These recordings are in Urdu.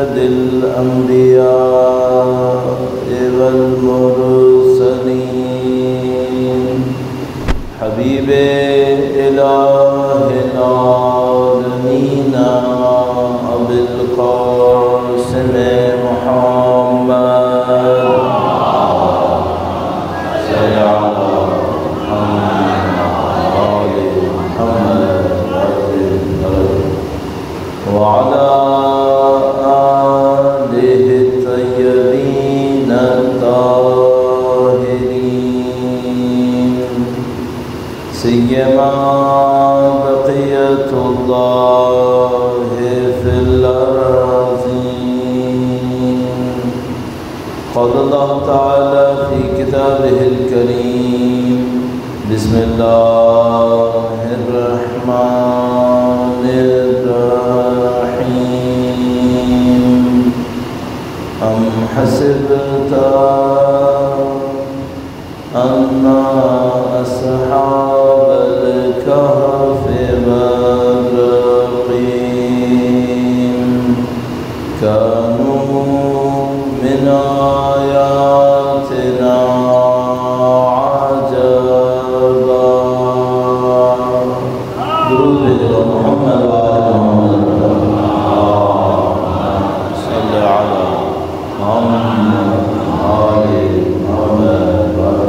سید الانبیاء والمرسلین حبیب الہ العالمین ابی القاسم محمد صلی وعلى آله الطيبين الطاهرين سيما بقية الله في الأراضين قال الله تعالى في كتابه الكريم بسم الله الرحمن الرحيم أم حسبت أن أصحاب الكهف والرقيم كانوا من آياتنا عجبا درود محمد وآل محمد صلی علی محمد آل محمد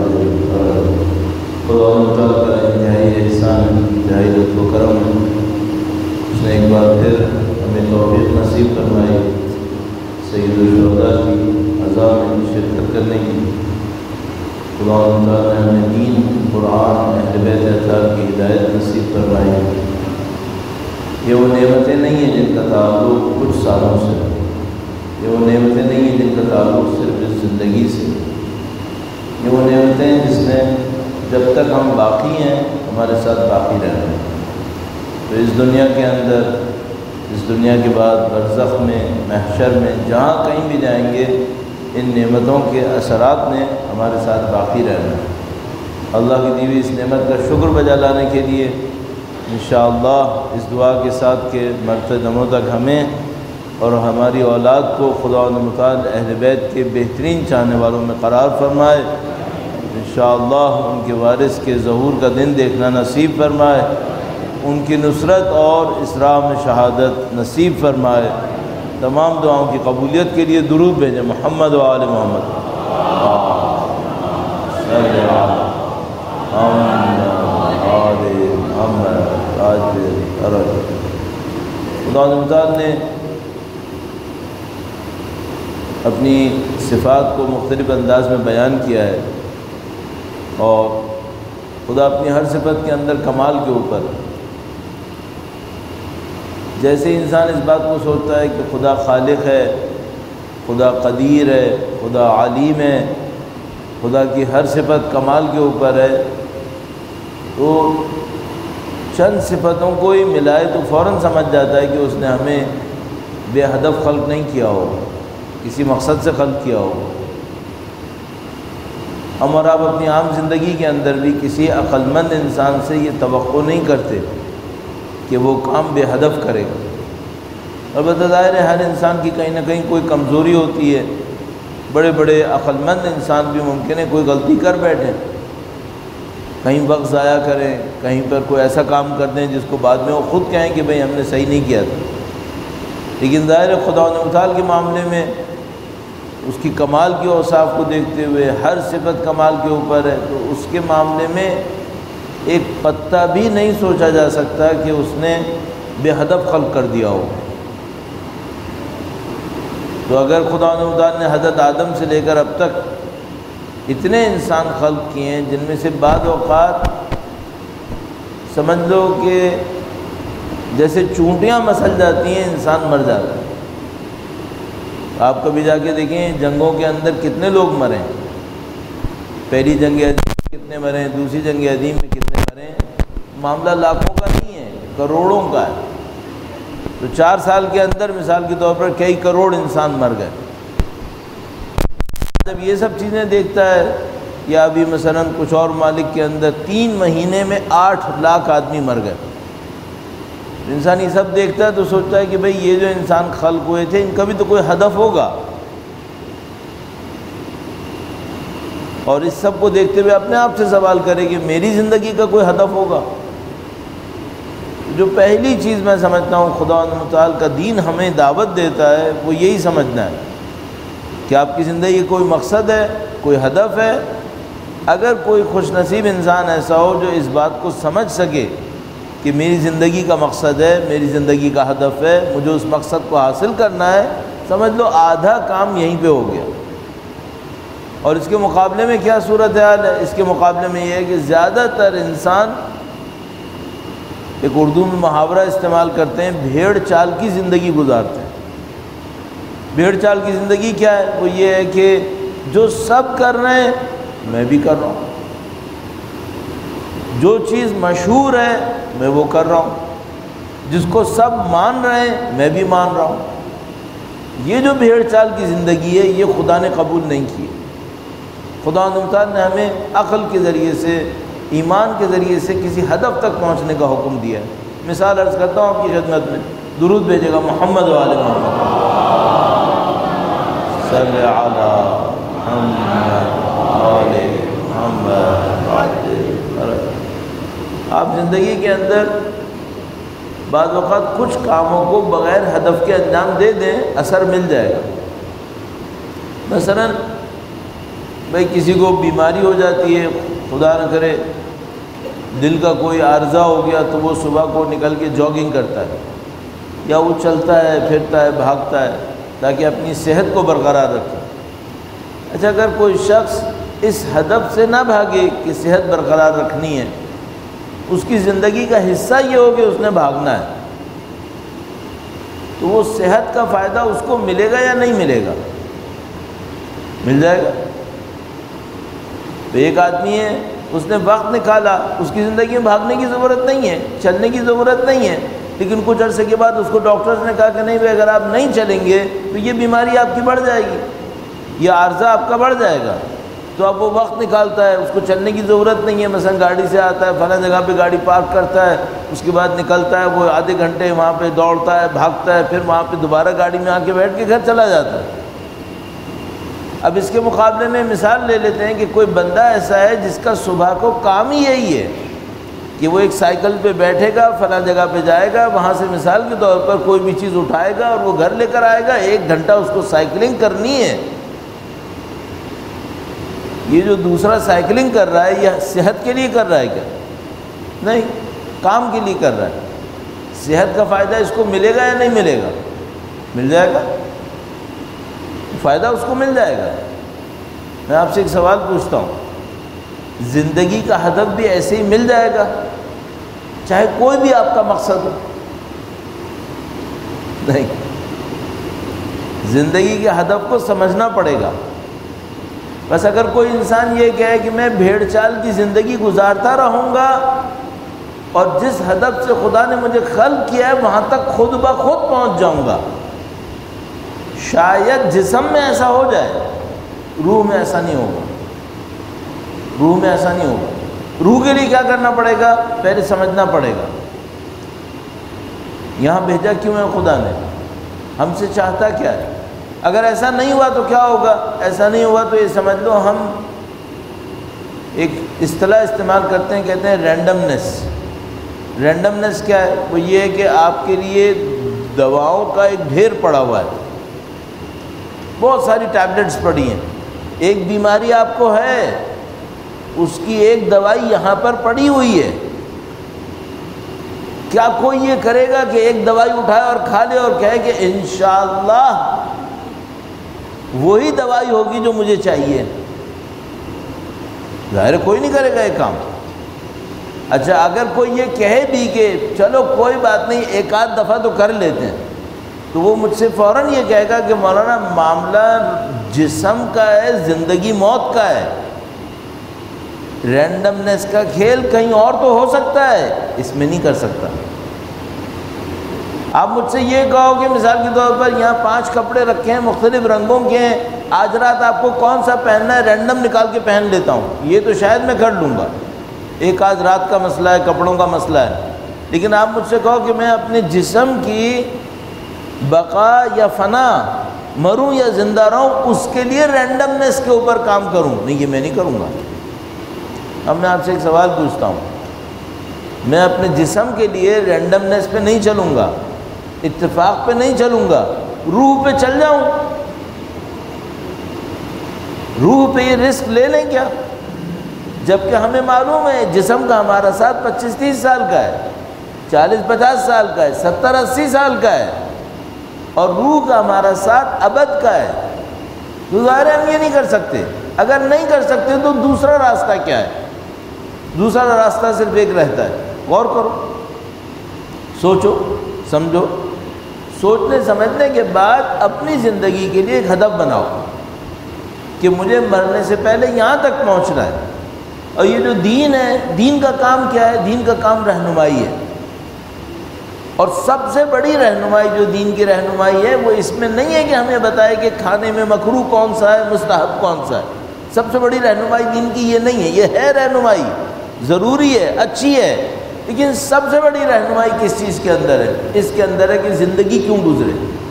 خدا تعالیٰ کا انتہائی احسان انتہائی لطف و کرم ہے. اس نے ایک بار پھر ہمیں توفیق نصیب فرمائی سید الشہداء کی عزا میں شرکت کرنے کی. خدا تعالیٰ نے ہمیں دین قرآن اہل بیت اطہار کی ہدایت نصیب فرمائی. یہ وہ نعمتیں نہیں ہیں جن کا تعلق کچھ سالوں سے، یہ وہ نعمتیں نہیں ہیں جن کا تعلق صرف اس زندگی سے. یہ وہ نعمتیں ہیں جس نے جب تک ہم باقی ہیں ہمارے ساتھ باقی رہنا ہے. تو اس دنیا کے اندر، اس دنیا کے بعد برزخ میں، محشر میں، جہاں کہیں بھی جائیں گے ان نعمتوں کے اثرات نے ہمارے ساتھ باقی رہنا ہے. اللہ کی دی ہوئی اس نعمت کا شکر بجا لانے کے لیے انشاءاللہ اس دعا کے ساتھ کہ مرتے دموں تک ہمیں اور ہماری اولاد کو خدا متعال اہل بیت کے بہترین چاہنے والوں میں قرار فرمائے. انشاءاللہ ان کے وارث کے ظہور کا دن دیکھنا نصیب فرمائے، ان کی نصرت اور اسراء میں شہادت نصیب فرمائے. تمام دعاؤں کی قبولیت کے لیے درود بھیجیں محمد و آل محمد. خدا متعال نے اپنی صفات کو مختلف انداز میں بیان کیا ہے، اور خدا اپنی ہر صفت کے اندر کمال کے اوپر. جیسے انسان اس بات کو سوچتا ہے کہ خدا خالق ہے، خدا قدیر ہے، خدا علیم ہے، خدا کی ہر صفت کمال کے اوپر ہے، تو چند صفتوں کو ہی ملائے تو فوراً سمجھ جاتا ہے کہ اس نے ہمیں بے ہدف خلق نہیں کیا ہو، کسی مقصد سے خلق کیا ہو. ہم اور آپ اپنی عام زندگی کے اندر بھی کسی عقل مند انسان سے یہ توقع نہیں کرتے کہ وہ کام بے ہدف کرے گا. البتہ ظاہر ہے ہر انسان کی کہیں نہ کہیں کوئی کمزوری ہوتی ہے. بڑے بڑے عقل مند انسان بھی ممکن ہے کوئی غلطی کر بیٹھیں، کہیں وقت ضائع کریں، کہیں پر کوئی ایسا کام کر دیں جس کو بعد میں وہ خود کہیں کہ بھئی ہم نے صحیح نہیں کیا تھا. لیکن ظاہر ہے خدا متعال کے معاملے میں اس کی کمال کی اوصاف کو دیکھتے ہوئے ہر صفت کمال کے اوپر ہے، تو اس کے معاملے میں ایک پتہ بھی نہیں سوچا جا سکتا کہ اس نے بے ہدف خلق کر دیا ہو. تو اگر خدا متعال نے حضرت آدم سے لے کر اب تک اتنے انسان خلق کیے ہیں جن میں سے بعض اوقات سمجھ لو کہ جیسے چونٹیاں مسل جاتی ہیں انسان مر جاتا ہے. آپ کبھی جا کے دیکھیں جنگوں کے اندر کتنے لوگ مرے ہیں. پہلی جنگ عظیم میں کتنے مرے ہیں، دوسری جنگ عظیم میں کتنے مرے ہیں. معاملہ لاکھوں کا نہیں ہے، کروڑوں کا ہے. تو 4 سال کے اندر مثال کے طور پر کئی کروڑ انسان مر گئے. جب یہ سب چیزیں دیکھتا ہے، یا ابھی مثلا کچھ اور ممالک کے اندر 3 مہینے میں 8 لاکھ آدمی مر گئے. انسان یہ سب دیکھتا ہے تو سوچتا ہے کہ بھئی یہ جو انسان خلق ہوئے تھے ان کا بھی تو کوئی ہدف ہوگا، اور اس سب کو دیکھتے ہوئے اپنے آپ سے سوال کرے کہ میری زندگی کا کوئی ہدف ہوگا۔ جو پہلی چیز میں سمجھتا ہوں خدا متعال کا دین ہمیں دعوت دیتا ہے وہ یہی سمجھنا ہے کہ آپ کی زندگی کا کوئی مقصد ہے، کوئی ہدف ہے۔ اگر کوئی خوش نصیب انسان ایسا ہو جو اس بات کو سمجھ سکے کہ میری زندگی کا مقصد ہے، میری زندگی کا ہدف ہے، مجھے اس مقصد کو حاصل کرنا ہے، سمجھ لو آدھا کام یہیں پہ ہو گیا۔ اور اس کے مقابلے میں کیا صورتحال ہے؟ اس کے مقابلے میں یہ ہے کہ زیادہ تر انسان ایک اردو میں محاورہ استعمال کرتے ہیں، بھیڑ چال کی زندگی گزارتے ہیں۔ بھیڑ چال کی زندگی کیا ہے؟ وہ یہ ہے کہ جو سب کر رہے ہیں میں بھی کر رہا ہوں، جو چیز مشہور ہے میں وہ کر رہا ہوں، جس کو سب مان رہے ہیں میں بھی مان رہا ہوں۔ یہ جو بھیڑ چال کی زندگی ہے یہ خدا نے قبول نہیں کی۔ خدا تعالیٰ نے ہمیں عقل کے ذریعے سے، ایمان کے ذریعے سے کسی ہدف تک پہنچنے کا حکم دیا ہے۔ مثال عرض کرتا ہوں آپ کی خدمت میں، درود بھیجے گا محمد و آل محمد، صلی علی محمد آل محمد۔ آپ زندگی کے اندر بعض اوقات کچھ کاموں کو بغیر ہدف کے انجام دے دیں، اثر مل جائے گا۔ مثلا بھئی کسی کو بیماری ہو جاتی ہے، خدا نہ کرے دل کا کوئی عارضہ ہو گیا تو وہ صبح کو نکل کے جاگنگ کرتا ہے، یا وہ چلتا ہے، پھرتا ہے، بھاگتا ہے تاکہ اپنی صحت کو برقرار رکھے۔ اچھا، اگر کوئی شخص اس ہدف سے نہ بھاگے کہ صحت برقرار رکھنی ہے، اس کی زندگی کا حصہ یہ ہو کہ اس نے بھاگنا ہے، تو وہ صحت کا فائدہ اس کو ملے گا یا نہیں ملے گا؟ مل جائے گا۔ تو ایک آدمی ہے، اس نے وقت نکالا، اس کی زندگی میں بھاگنے کی ضرورت نہیں ہے، چلنے کی ضرورت نہیں ہے، لیکن کچھ عرصے کے بعد اس کو ڈاکٹرز نے کہا کہ نہیں بھائی اگر آپ نہیں چلیں گے تو یہ بیماری آپ کی بڑھ جائے گی، یہ عارضہ آپ کا بڑھ جائے گا۔ تو اب وہ وقت نکالتا ہے، اس کو چلنے کی ضرورت نہیں ہے، مثلا گاڑی سے آتا ہے، فلاں جگہ پہ گاڑی پارک کرتا ہے، اس کے بعد نکلتا ہے، وہ آدھے گھنٹے وہاں پہ دوڑتا ہے، بھاگتا ہے، پھر وہاں پہ دوبارہ گاڑی میں آ کے بیٹھ کے گھر چلا جاتا ہے۔ اب اس کے مقابلے میں مثال لے لیتے ہیں کہ کوئی بندہ ایسا ہے جس کا صبح کو کام ہی یہی ہے کہ وہ ایک سائیکل پہ بیٹھے گا، فلاں جگہ پہ جائے گا، وہاں سے مثال کے طور پر کوئی بھی چیز اٹھائے گا اور وہ گھر لے کر آئے گا، 1 گھنٹہ اس کو سائیکلنگ کرنی ہے۔ یہ جو دوسرا سائیکلنگ کر رہا ہے یہ صحت کے لیے کر رہا ہے کیا؟ نہیں، کام کے لیے کر رہا ہے۔ صحت کا فائدہ اس کو ملے گا یا نہیں ملے گا؟ مل جائے گا، فائدہ اس کو مل جائے گا۔ میں آپ سے ایک سوال پوچھتا ہوں، زندگی کا ہدف بھی ایسے ہی مل جائے گا چاہے کوئی بھی آپ کا مقصد ہو؟ نہیں، زندگی کے ہدف کو سمجھنا پڑے گا۔ بس اگر کوئی انسان یہ کہے کہ میں بھیڑ چال کی زندگی گزارتا رہوں گا اور جس ہدف سے خدا نے مجھے خلق کیا ہے وہاں تک خود بخود پہنچ جاؤں گا، شاید جسم میں ایسا ہو جائے، روح میں ایسا نہیں ہوگا۔ روح میں ایسا نہیں ہوگا۔ روح کے لیے کیا کرنا پڑے گا؟ پہلے سمجھنا پڑے گا یہاں بھیجا کیوں ہے خدا نے، ہم سے چاہتا کیا ہے۔ اگر ایسا نہیں ہوا تو کیا ہوگا؟ ایسا نہیں ہوا تو یہ سمجھ لو ہم ایک اصطلاح استعمال کرتے ہیں، کہتے ہیں رینڈمنس۔ رینڈمنس کیا ہے؟ وہ یہ ہے کہ آپ کے لیے دواؤں کا ایک ڈھیر پڑا ہوا ہے، بہت ساری ٹیبلٹس پڑی ہیں، ایک بیماری آپ کو ہے، اس کی ایک دوائی یہاں پر پڑی ہوئی ہے۔ کیا کوئی یہ کرے گا کہ ایک دوائی اٹھائے اور کھا لے اور کہے کہ انشاءاللہ وہی دوائی ہوگی جو مجھے چاہیے؟ ظاہر کوئی نہیں کرے گا یہ کام۔ اچھا، اگر کوئی یہ کہے بھی کہ چلو کوئی بات نہیں ایک آدھ دفعہ تو کر لیتے ہیں، تو وہ مجھ سے فوراً یہ کہے گا کہ مولانا معاملہ جسم کا ہے، زندگی موت کا ہے، رینڈمنس کا کھیل کہیں اور تو ہو سکتا ہے، اس میں نہیں کر سکتا۔ آپ مجھ سے یہ کہو کہ مثال کے طور پر یہاں 5 کپڑے رکھے ہیں، مختلف رنگوں کے ہیں، آج رات آپ کو کون سا پہننا ہے، رینڈم نکال کے پہن لیتا ہوں، یہ تو شاید میں کر لوں گا۔ ایک آج رات کا مسئلہ ہے، کپڑوں کا مسئلہ ہے، لیکن آپ مجھ سے کہو کہ میں اپنے جسم کی بقا یا فنا، مروں یا زندہ رہوں، اس کے لیے رینڈمنس کے اوپر کام کروں، نہیں، یہ میں نہیں کروں گا۔ اب میں آپ سے ایک سوال پوچھتا ہوں، میں اپنے جسم کے لیے رینڈمنس پہ نہیں چلوں گا، اتفاق پہ نہیں چلوں گا، روح پہ چل جاؤں؟ روح پہ یہ رسک لے لیں کیا؟ جبکہ ہمیں معلوم ہے جسم کا ہمارا ساتھ 25-30 سال کا ہے، 40-50 سال کا ہے، 70-80 سال کا ہے، اور روح کا ہمارا ساتھ ابد کا ہے۔ تو ظاہر ہے ہم یہ نہیں کر سکتے۔ اگر نہیں کر سکتے تو دوسرا راستہ کیا ہے؟ دوسرا راستہ صرف ایک رہتا ہے، غور کرو، سوچو، سمجھو، سوچنے سمجھنے کے بعد اپنی زندگی کے لیے ایک ہدف بناؤ کہ مجھے مرنے سے پہلے یہاں تک پہنچنا ہے۔ اور یہ جو دین ہے، دین کا کام کیا ہے؟ دین کا کام رہنمائی ہے، اور سب سے بڑی رہنمائی جو دین کی رہنمائی ہے وہ اس میں نہیں ہے کہ ہمیں بتائے کہ کھانے میں مکروہ کون سا ہے، مستحب کون سا ہے۔ سب سے بڑی رہنمائی دین کی یہ نہیں ہے، یہ ہے رہنمائی، ضروری ہے، اچھی ہے، لیکن سب سے بڑی رہنمائی کس چیز کے اندر ہے؟ اس کے اندر ہے کہ زندگی کیوں گزرے،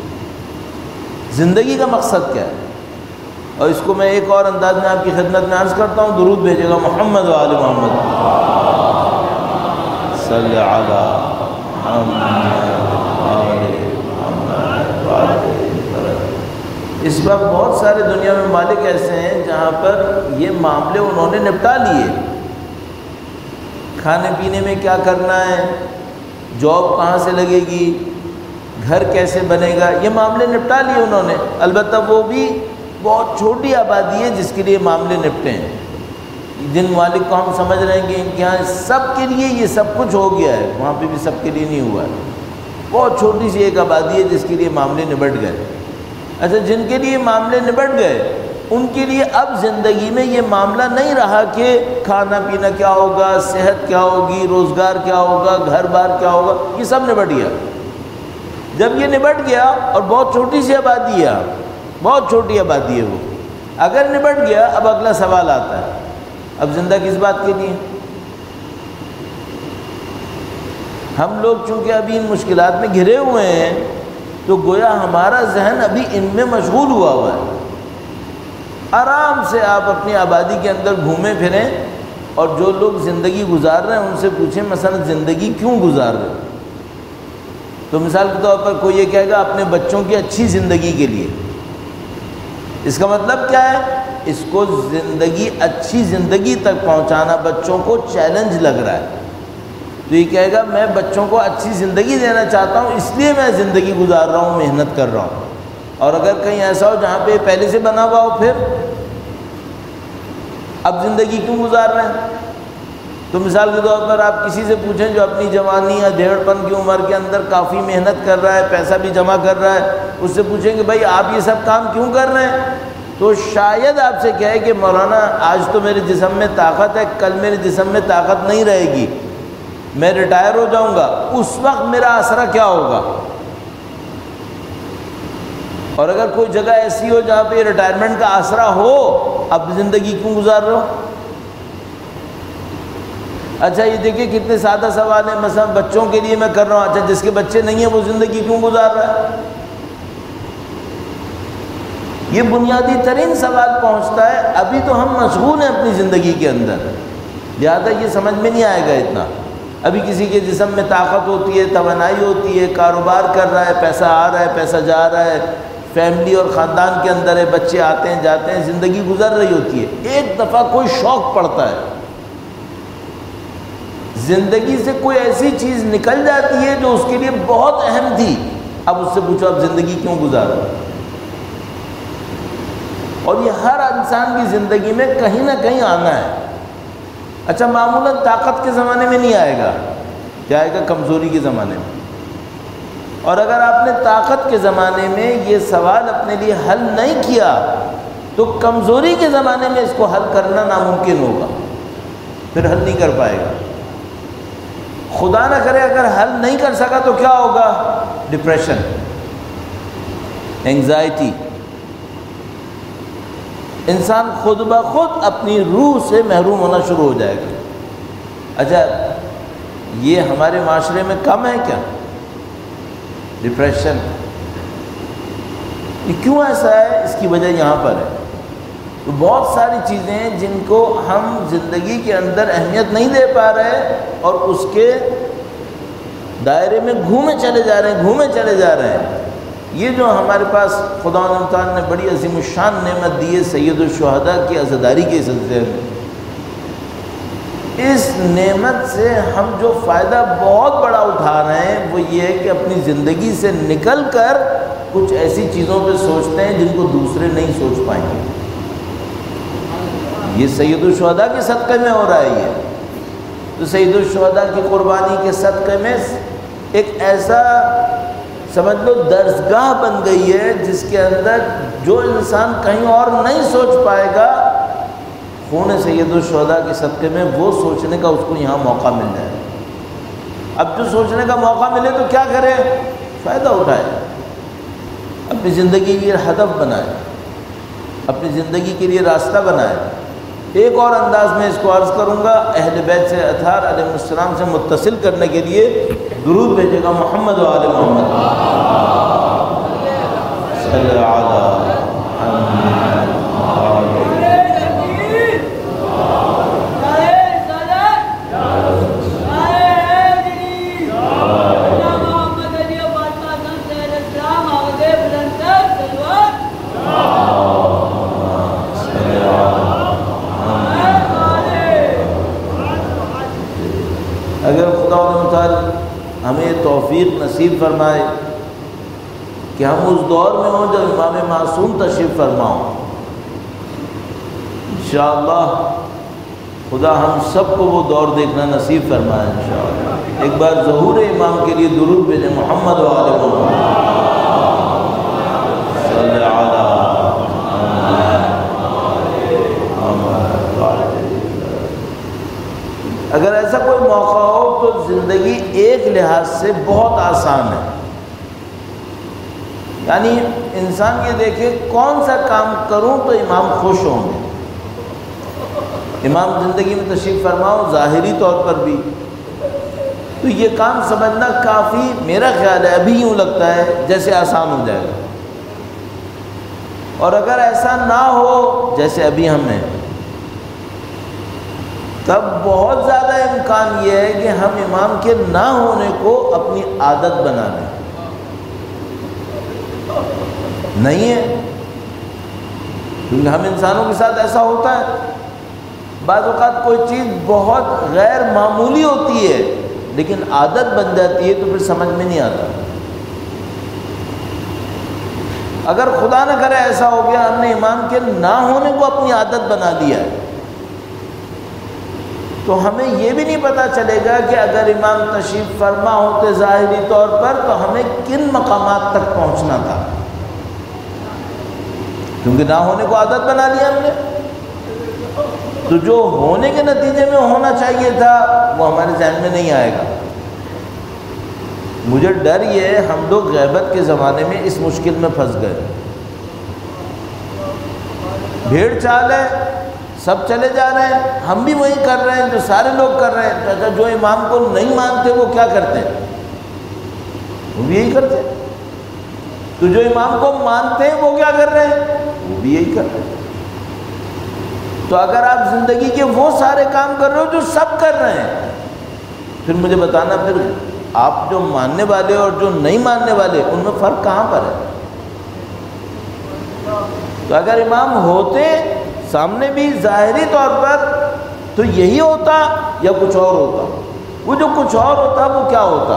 زندگی کا مقصد کیا ہے۔ اور اس کو میں ایک اور انداز میں آپ کی خدمت میں عرض کرتا ہوں، درود بھیجے گا محمد و آل محمد صلی علی محمد۔ اس وقت بہت سارے دنیا میں ممالک ایسے ہیں جہاں پر یہ معاملے انہوں نے نپٹا لیے، کھانے پینے میں کیا کرنا ہے، جاب کہاں سے لگے گی، گھر کیسے بنے گا، یہ معاملے نپٹا لیے انہوں نے۔ البتہ وہ بھی بہت چھوٹی آبادی ہے جس کے لیے معاملے نپٹے ہیں۔ جن مالک کو ہم سمجھ رہے ہیں کہ ان کے یہاں سب کے لیے یہ سب کچھ ہو گیا ہے، وہاں پہ بھی سب کے لیے نہیں ہوا ہے۔ بہت چھوٹی سی ایک آبادی ہے جس کے لیے معاملے نبٹ گئے۔ اچھا، جن کے لیے معاملے نبٹ گئے ان کے لیے اب زندگی میں یہ معاملہ نہیں رہا کہ کھانا پینا کیا ہوگا، صحت کیا ہوگی، روزگار کیا ہوگا، گھر بار کیا ہوگا، یہ سب نبٹ گیا۔ جب یہ نبٹ گیا، اور بہت چھوٹی سی آبادی ہے، بہت چھوٹی آبادی ہے وہ، اگر نبٹ گیا اب اگلا سوال آتا ہے، اب زندہ کس بات کے لیے؟ ہم لوگ چونکہ ابھی ان مشکلات میں گھرے ہوئے ہیں تو گویا ہمارا ذہن ابھی ان میں مشغول ہوا ہے۔ آرام سے آپ اپنی آبادی کے اندر گھومیں پھریں، اور جو لوگ زندگی گزار رہے ہیں ان سے پوچھیں مثلا زندگی کیوں گزار رہے ہیں؟ تو مثال کے طور پر کوئی یہ کہے گا اپنے بچوں کی اچھی زندگی کے لیے۔ اس کا مطلب کیا ہے؟ اس کو زندگی، اچھی زندگی تک پہنچانا بچوں کو چیلنج لگ رہا ہے، تو یہ کہے گا میں بچوں کو اچھی زندگی دینا چاہتا ہوں، اس لیے میں زندگی گزار رہا ہوں، محنت کر رہا ہوں۔ اور اگر کہیں ایسا ہو جہاں پہ پہلے سے بنا ہوا ہو، پھر اب زندگی کیوں گزار رہے ہیں؟ تو مثال کے طور پر آپ کسی سے پوچھیں جو اپنی جوانی یا دیڑھ پن کی عمر کے اندر کافی محنت کر رہا ہے، پیسہ بھی جمع کر رہا ہے، اس سے پوچھیں کہ بھائی آپ یہ سب کام کیوں کر رہے ہیں؟ تو شاید آپ سے کہے کہ مولانا آج تو میرے جسم میں طاقت ہے، کل میرے جسم میں طاقت نہیں رہے گی، میں ریٹائر ہو جاؤں گا، اس وقت میرا آسرا کیا ہوگا؟ اور اگر کوئی جگہ ایسی ہو جہاں پہ ریٹائرمنٹ کا آسرا ہو، اب زندگی کیوں گزار رہے ہو؟ اچھا یہ دیکھیں کتنے سادہ سوال ہیں، مثلا بچوں کے لیے میں کر رہا ہوں، اچھا جس کے بچے نہیں ہیں وہ زندگی کیوں گزار رہا ہے؟ یہ بنیادی ترین سوال پہنچتا ہے۔ ابھی تو ہم مشغول ہیں اپنی زندگی کے اندر، لہٰذا یہ سمجھ میں نہیں آئے گا اتنا۔ ابھی کسی کے جسم میں طاقت ہوتی ہے، توانائی ہوتی ہے، کاروبار کر رہا ہے، پیسہ آ رہا ہے، پیسہ جا رہا ہے، فیملی اور خاندان کے اندر ہے، بچے آتے ہیں جاتے ہیں، زندگی گزر رہی ہوتی ہے۔ ایک دفعہ کوئی شوق پڑتا ہے، زندگی سے کوئی ایسی چیز نکل جاتی ہے جو اس کے لیے بہت اہم تھی، اب اس سے پوچھو اب زندگی کیوں گزارا؟ اور یہ ہر انسان کی زندگی میں کہیں نہ کہیں آنا ہے۔ اچھا معمولاً طاقت کے زمانے میں نہیں آئے گا، کیا آئے گا؟ کمزوری کے زمانے میں۔ اور اگر آپ نے طاقت کے زمانے میں یہ سوال اپنے لیے حل نہیں کیا تو کمزوری کے زمانے میں اس کو حل کرنا ناممکن ہوگا، پھر حل نہیں کر پائے گا۔ خدا نہ کرے اگر حل نہیں کر سکا تو کیا ہوگا؟ ڈپریشن، اینگزائٹی، انسان خود بخود اپنی روح سے محروم ہونا شروع ہو جائے گا۔ اچھا یہ ہمارے معاشرے میں کم ہے کیا؟ ڈپریشن، یہ کیوں ایسا ہے؟ اس کی وجہ یہاں پر ہے۔ تو بہت ساری چیزیں ہیں جن کو ہم زندگی کے اندر اہمیت نہیں دے پا رہے اور اس کے دائرے میں گھومے چلے جا رہے ہیں۔ یہ جو ہمارے پاس خدا تعالیٰ نے بڑی عظیم الشان نعمت دی ہے سید الشہداء کی عزاداری کے سلسلے میں، اس نعمت سے ہم جو فائدہ بہت بڑا اٹھا رہے ہیں وہ یہ ہے کہ اپنی زندگی سے نکل کر کچھ ایسی چیزوں پہ سوچتے ہیں جن کو دوسرے نہیں سوچ پائیں گے۔ یہ سید الشہداء کے صدقے میں ہو رہا ہے۔ یہ تو سید الشہداء کی قربانی کے صدقے میں ایک ایسا سمجھ لو درسگاہ بن گئی ہے جس کے اندر جو انسان کہیں اور نہیں سوچ پائے گا، خون سید الشہداء کے صدقے میں وہ سوچنے کا اس کو یہاں موقع مل جائے۔ اب جو سوچنے کا موقع ملے تو کیا کرے؟ فائدہ اٹھائے، اپنی زندگی کے ہدف بنائے، اپنی زندگی کے لیے راستہ بنائے۔ ایک اور انداز میں اس کو عرض کروں گا، اہل بیت سے اطہار علیہ السلام سے متصل کرنے کے لیے درود بھیجے گا، محمد و آل محمد صلی علی اگر خدا تعالی ہمیں توفیق نصیب فرمائے کہ ہم اس دور میں ہوں جب امام معصوم تشریف فرما ہوں، انشاءاللہ خدا ہم سب کو وہ دور دیکھنا نصیب فرمائے انشاءاللہ۔ ایک بار ظہور امام کے لیے درود بھیجیں، محمد و آل محمد صلی علی اگر ایسا کوئی موقع ہو تو زندگی ایک لحاظ سے بہت آسان ہے۔ یعنی انسان یہ دیکھے کون سا کام کروں تو امام خوش ہوں گے۔ امام زندگی میں تشریف فرماؤ ظاہری طور پر بھی تو یہ کام سمجھنا کافی، میرا خیال ہے ابھی یوں لگتا ہے جیسے آسان ہو جائے گا، اور اگر ایسا نہ ہو جیسے ابھی ہم ہیں تب بہت زیادہ امکان یہ ہے کہ ہم امام کے نہ ہونے کو اپنی عادت بنا لیں۔ نہیں ہے، کیونکہ ہم انسانوں کے ساتھ ایسا ہوتا ہے، بعض اوقات کوئی چیز بہت غیر معمولی ہوتی ہے لیکن عادت بن جاتی ہے تو پھر سمجھ میں نہیں آتا۔ اگر خدا نہ کرے ایسا ہو گیا ہم نے امام کے نہ ہونے کو اپنی عادت بنا دیا ہے تو ہمیں یہ بھی نہیں پتہ چلے گا کہ اگر امام تشریف فرما ہوتے ظاہری طور پر تو ہمیں کن مقامات تک پہنچنا تھا، کیونکہ نہ ہونے کو عادت بنا لیا ہم نے، تو جو ہونے کے نتیجے میں ہونا چاہیے تھا وہ ہمارے ذہن میں نہیں آئے گا۔ مجھے ڈر یہ ہے ہم لوگ غیبت کے زمانے میں اس مشکل میں پھنس گئے۔ بھیڑ چال ہے، سب چلے جا رہے ہیں، ہم بھی وہی کر رہے ہیں جو سارے لوگ کر رہے ہیں۔ اگر جو امام کو نہیں مانتے وہ کیا کرتے ہیں؟ وہ بھی یہی کرتے ہیں۔ تو جو امام کو مانتے ہیں وہ کیا کر رہے ہیں؟ وہ بھی یہی کر رہے ہیں۔ تو اگر آپ زندگی کے وہ سارے کام کر رہے ہو جو سب کر رہے ہیں، پھر مجھے بتانا پھر آپ جو ماننے والے اور جو نہیں ماننے والے ان میں فرق کہاں پر ہے؟ تو اگر امام ہوتے سامنے بھی ظاہری طور پر تو یہی ہوتا یا کچھ اور ہوتا؟ وہ جو کچھ اور ہوتا وہ کیا ہوتا؟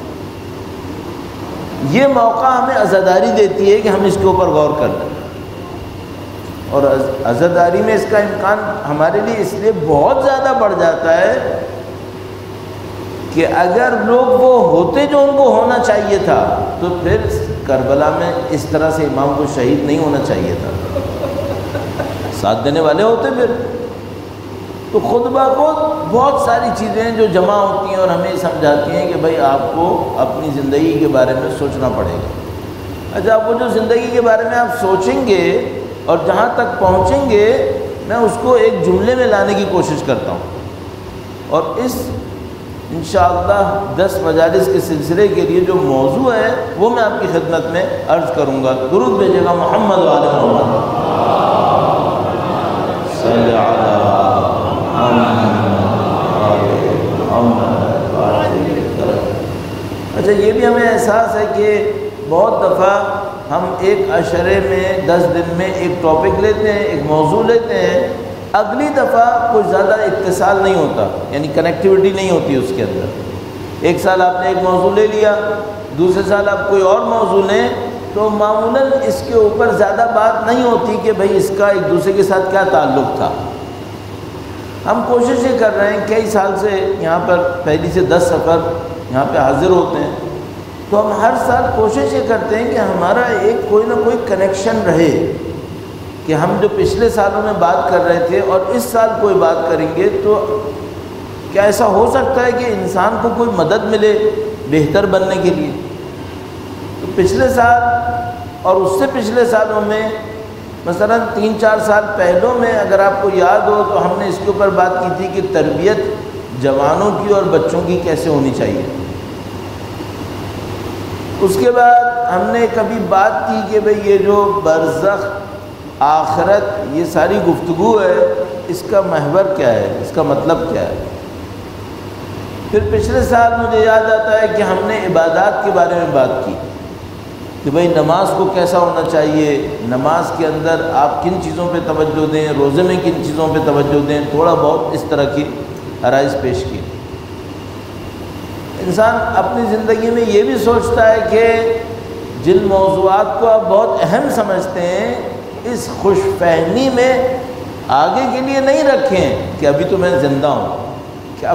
یہ موقع ہمیں عزاداری دیتی ہے کہ ہم اس کے اوپر غور کر لیں، اور عزاداری میں اس کا امکان ہمارے لیے اس لیے بہت زیادہ بڑھ جاتا ہے کہ اگر لوگ وہ ہوتے جو ان کو ہونا چاہیے تھا تو پھر کربلا میں اس طرح سے امام کو شہید نہیں ہونا چاہیے تھا، ساتھ دینے والے ہوتے پھر۔ تو خود بخود بہت ساری چیزیں جو جمع ہوتی ہیں اور ہمیں سمجھاتی ہیں کہ بھائی آپ کو اپنی زندگی کے بارے میں سوچنا پڑے گا۔ اچھا، وہ جو زندگی کے بارے میں آپ سوچیں گے اور جہاں تک پہنچیں گے میں اس کو ایک جملے میں لانے کی کوشش کرتا ہوں، اور اس انشاءاللہ 10 مجالس کے سلسلے کے لیے جو موضوع ہے وہ میں آپ کی خدمت میں عرض کروں گا۔ درود بھیجے گا محمد و آل محمد صلی علی محمد۔ اچھا، یہ بھی ہمیں احساس ہے کہ بہت دفعہ ہم ایک عشرے میں 10 دن میں ایک ٹاپک لیتے ہیں، ایک موضوع لیتے ہیں، اگلی دفعہ کچھ زیادہ اتصال نہیں ہوتا، یعنی کنیکٹیوٹی نہیں ہوتی اس کے اندر۔ ایک سال آپ نے ایک موضوع لے لیا، دوسرے سال آپ کوئی اور موضوع لیں تو معمولاً اس کے اوپر زیادہ بات نہیں ہوتی کہ بھئی اس کا ایک دوسرے کے ساتھ کیا تعلق تھا۔ ہم کوشش یہ کر رہے ہیں، کئی سال سے یہاں پر پہلی سے 10 سفر یہاں پہ حاضر ہوتے ہیں، تو ہم ہر سال کوشش یہ کرتے ہیں کہ ہمارا ایک کوئی نہ کوئی کنیکشن رہے، کہ ہم جو پچھلے سالوں میں بات کر رہے تھے اور اس سال کوئی بات کریں گے تو کیا ایسا ہو سکتا ہے کہ انسان کو کوئی مدد ملے بہتر بننے کے لیے۔ تو پچھلے سال اور اس سے پچھلے سالوں میں مثلا 3-4 سال پہلوں میں اگر آپ کو یاد ہو تو ہم نے اس کے اوپر بات کی تھی کہ تربیت جوانوں کی اور بچوں کی کیسے ہونی چاہیے۔ اس کے بعد ہم نے کبھی بات کی کہ بھئی یہ جو برزخ، آخرت، یہ ساری گفتگو ہے، اس کا محور کیا ہے، اس کا مطلب کیا ہے۔ پھر پچھلے سال مجھے یاد آتا ہے کہ ہم نے عبادات کے بارے میں بات کی کہ بھئی نماز کو کیسا ہونا چاہیے، نماز کے اندر آپ کن چیزوں پہ توجہ دیں، روزے میں کن چیزوں پہ توجہ دیں، تھوڑا بہت اس طرح کی آرائز پیش کی۔ انسان اپنی زندگی میں یہ بھی سوچتا ہے کہ جن موضوعات کو آپ بہت اہم سمجھتے ہیں اس خوش فہمی میں آگے کے لیے نہیں رکھیں کہ ابھی تو میں زندہ ہوں۔ کیا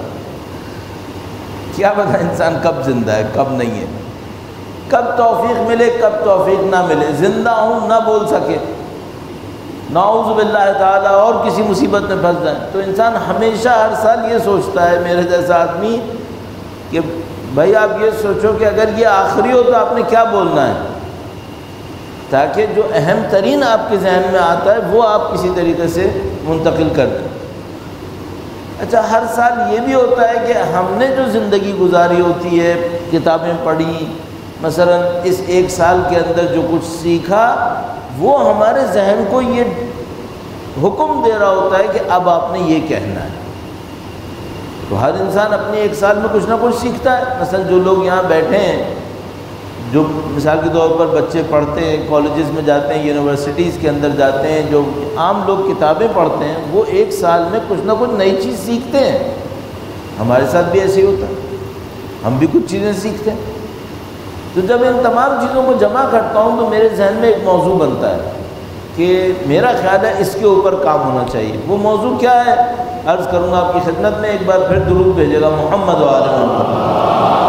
پتہ انسان کب زندہ ہے کب نہیں ہے، کب توفیق ملے کب توفیق نہ ملے، زندہ ہوں نہ بول سکے، نعوذ باللہ تعالیٰ اور کسی مصیبت میں پھنس جائیں۔ تو انسان ہمیشہ ہر سال یہ سوچتا ہے، میرے جیسا آدمی، کہ بھائی آپ یہ سوچو کہ اگر یہ آخری ہو تو آپ نے کیا بولنا ہے، تاکہ جو اہم ترین آپ کے ذہن میں آتا ہے وہ آپ کسی طریقے سے منتقل کر دیں۔ اچھا، ہر سال یہ بھی ہوتا ہے کہ ہم نے جو زندگی گزاری ہوتی ہے، کتابیں پڑھی، مثلا اس ایک سال کے اندر جو کچھ سیکھا، وہ ہمارے ذہن کو یہ حکم دے رہا ہوتا ہے کہ اب آپ نے یہ کہنا ہے۔ تو ہر انسان اپنے ایک سال میں کچھ نہ کچھ سیکھتا ہے۔ مثلا جو لوگ یہاں بیٹھے ہیں، جو مثال کے طور پر بچے پڑھتے ہیں، کالجز میں جاتے ہیں، یونیورسٹیز کے اندر جاتے ہیں، جو عام لوگ کتابیں پڑھتے ہیں، وہ ایک سال میں کچھ نہ کچھ نئی چیز سیکھتے ہیں۔ ہمارے ساتھ بھی ایسے ہی ہوتا ہے، ہم بھی کچھ چیزیں سیکھتے ہیں۔ تو جب ان تمام چیزوں کو جمع کرتا ہوں تو میرے ذہن میں ایک موضوع بنتا ہے کہ میرا خیال ہے اس کے اوپر کام ہونا چاہیے۔ وہ موضوع کیا ہے عرض کروں گا آپ کی خدمت میں۔ ایک بار پھر درود بھیجے گا محمد و آل محمد۔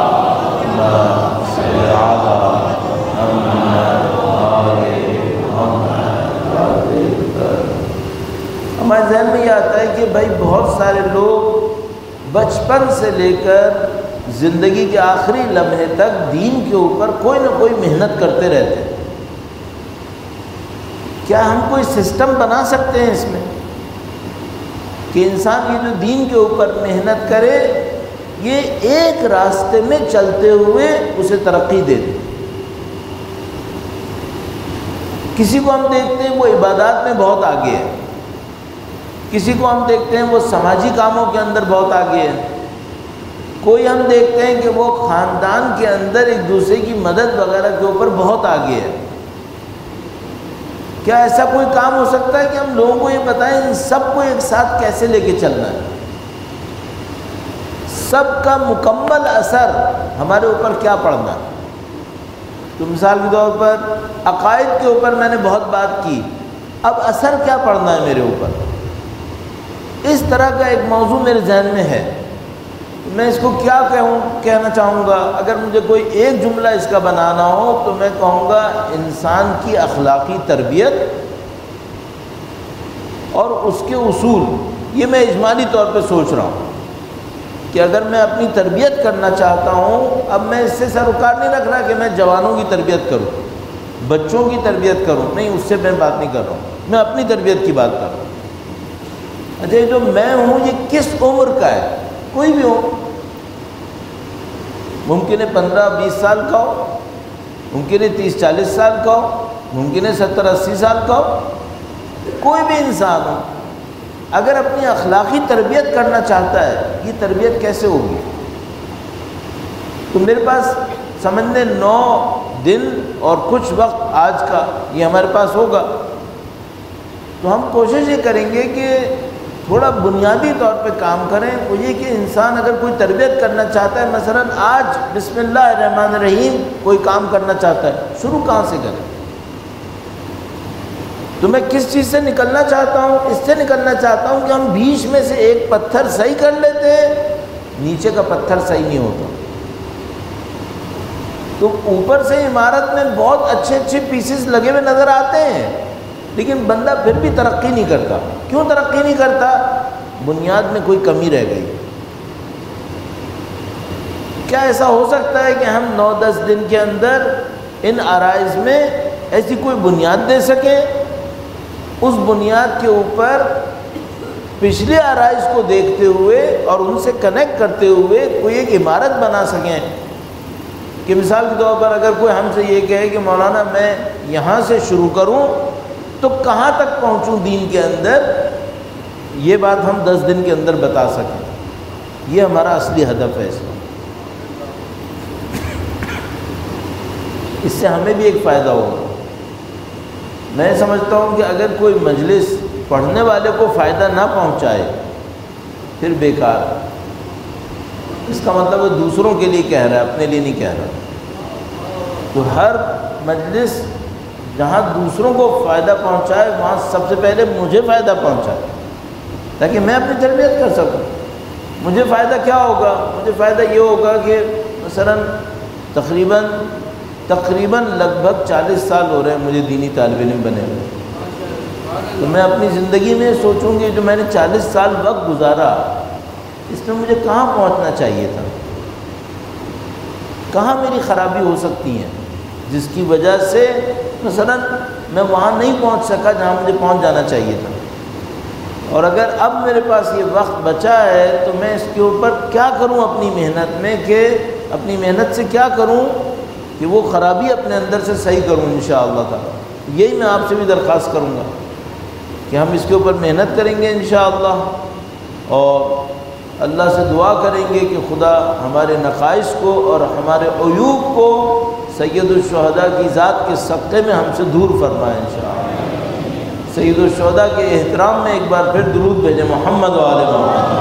ہمارے ذہن میں یہ آتا ہے کہ بھائی بہت سارے لوگ بچپن سے لے کر زندگی کے آخری لمحے تک دین کے اوپر کوئی نہ کوئی محنت کرتے رہتے ہیں۔ کیا ہم کوئی سسٹم بنا سکتے ہیں اس میں کہ انسان یہ جو دین کے اوپر محنت کرے، یہ ایک راستے میں چلتے ہوئے اسے ترقی دے دے؟ کسی کو ہم دیکھتے ہیں وہ عبادات میں بہت آگے ہے، کسی کو ہم دیکھتے ہیں وہ سماجی کاموں کے اندر بہت آگے ہے، کوئی ہم دیکھتے ہیں کہ وہ خاندان کے اندر ایک دوسرے کی مدد وغیرہ کے اوپر بہت آگے ہے۔ کیا ایسا کوئی کام ہو سکتا ہے کہ ہم لوگوں کو یہ بتائیں ان سب کو ایک ساتھ کیسے لے کے چلنا ہے، سب کا مکمل اثر ہمارے اوپر کیا پڑنا ہے؟ تو مثال کے طور پر عقائد کے اوپر میں نے بہت بات کی، اب اثر کیا پڑنا ہے میرے اوپر؟ اس طرح کا ایک موضوع میرے ذہن میں ہے۔ میں اس کو کیا کہنا چاہوں گا؟ اگر مجھے کوئی ایک جملہ اس کا بنانا ہو تو میں کہوں گا انسان کی اخلاقی تربیت اور اس کے اصول۔ یہ میں اجمالی طور پہ سوچ رہا ہوں کہ اگر میں اپنی تربیت کرنا چاہتا ہوں، اب میں اس سے سروکار نہیں رکھ رہا کہ میں جوانوں کی تربیت کروں، بچوں کی تربیت کروں، نہیں، اس سے میں بات نہیں کر رہا ہوں، میں اپنی تربیت کی بات کر رہا ہوں۔ اچھا، جو میں ہوں یہ کس عمر کا ہے؟ کوئی بھی ہو، ممکن ہے 15-20 سال کا ہو، ممکن ہے 30-40 سال کا ہو، ممکن ہے 70-80 سال کا ہو۔ کوئی بھی انسان ہو، اگر اپنی اخلاقی تربیت کرنا چاہتا ہے، یہ تربیت کیسے ہوگی؟ تو میرے پاس سمجھنے 9 دن اور کچھ وقت آج کا یہ ہمارے پاس ہوگا، تو ہم کوشش یہ کریں گے کہ تھوڑا بنیادی طور پہ کام کریں۔ وہ یہ کہ انسان اگر کوئی تربیت کرنا چاہتا ہے، مثلا آج بسم اللہ الرحمن الرحیم کوئی کام کرنا چاہتا ہے، شروع کہاں سے کریں؟ تو میں کس چیز سے نکلنا چاہتا ہوں؟ اس سے نکلنا چاہتا ہوں کہ ہم بیچ میں سے ایک پتھر صحیح کر لیتے ہیں، نیچے کا پتھر صحیح نہیں ہوتا۔ تو اوپر سے عمارت میں بہت اچھے پیسز لگے ہوئے نظر آتے ہیں، لیکن بندہ پھر بھی ترقی نہیں کرتا۔ کیوں ترقی نہیں کرتا؟ بنیاد میں کوئی کمی رہ گئی۔ کیا ایسا ہو سکتا ہے کہ ہم 9-10 دن کے اندر ان عرائض میں ایسی کوئی بنیاد دے سکیں، اس بنیاد کے اوپر پچھلے عرائض کو دیکھتے ہوئے اور ان سے کنیکٹ کرتے ہوئے کوئی ایک عمارت بنا سکیں؟ کہ مثال کے طور پر اگر کوئی ہم سے یہ کہے کہ مولانا میں یہاں سے شروع کروں تو کہاں تک پہنچوں دین کے اندر، یہ بات ہم 10 دن کے اندر بتا سکیں۔ یہ ہمارا اصلی ہدف ہے۔ اس سے ہمیں بھی ایک فائدہ ہوگا۔ میں سمجھتا ہوں کہ اگر کوئی مجلس پڑھنے والے کو فائدہ نہ پہنچائے پھر بیکار۔ اس کا مطلب وہ دوسروں کے لیے کہہ رہا ہے، اپنے لیے نہیں کہہ رہا۔ تو ہر مجلس جہاں دوسروں کو فائدہ پہنچائے وہاں سب سے پہلے مجھے فائدہ پہنچائے، تاکہ میں اپنی تربیت کر سکوں۔ مجھے فائدہ کیا ہوگا؟ مجھے فائدہ یہ ہوگا کہ مثلا تقریباً لگ بھگ 40 سال ہو رہے ہیں مجھے دینی طالب علم بنے ہوئے، تو میں اپنی زندگی میں سوچوں گی جو میں نے 40 سال وقت گزارا، اس میں مجھے کہاں پہنچنا چاہیے تھا، کہاں میری خرابی ہو سکتی ہے جس کی وجہ سے مثلا میں وہاں نہیں پہنچ سکا جہاں مجھے پہنچ جانا چاہیے تھا۔ اور اگر اب میرے پاس یہ وقت بچا ہے تو میں اس کے اوپر کیا کروں اپنی محنت میں، کہ اپنی محنت سے کیا کروں کہ وہ خرابی اپنے اندر سے صحیح کروں انشاءاللہ تعالی۔ یہی میں آپ سے بھی درخواست کروں گا کہ ہم اس کے اوپر محنت کریں گے انشاءاللہ، اور اللہ سے دعا کریں گے کہ خدا ہمارے نقائص کو اور ہمارے عیوب کو سید الشہداء کی ذات کے صدقے میں ہم سے دور فرمائے انشاءاللہ۔ سید الشہداء کے احترام میں ایک بار پھر درود بھیجیں، محمد و آل محمد۔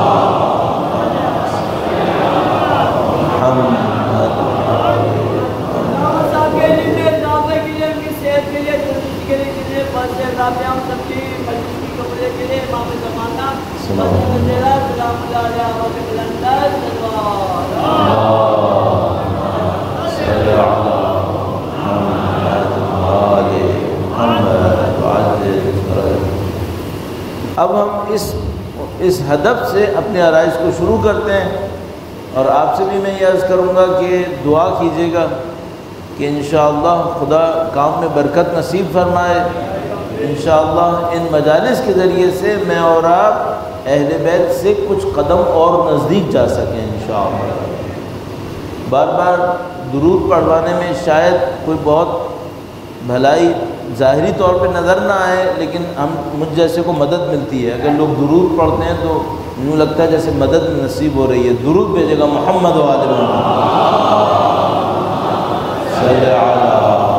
اب ہم اس ہدف سے اپنے عرائض کو شروع کرتے ہیں، اور آپ سے بھی میں یہ عرض کروں گا کہ دعا کیجیے گا کہ انشاءاللہ خدا کام میں برکت نصیب فرمائے۔ انشاءاللہ ان مجالس کے ذریعے سے میں اور آپ اہل بیت سے کچھ قدم اور نزدیک جا سکیں انشاءاللہ۔ بار بار درود پڑھوانے میں شاید کوئی بہت بھلائی ظاہری طور پہ نظر نہ آئے، لیکن مجھ جیسے کو مدد ملتی ہے۔ اگر لوگ درود پڑھتے ہیں تو یوں لگتا ہے جیسے مدد نصیب ہو رہی ہے۔ درود بھیجے گا، محمد و آل محمد صلی علی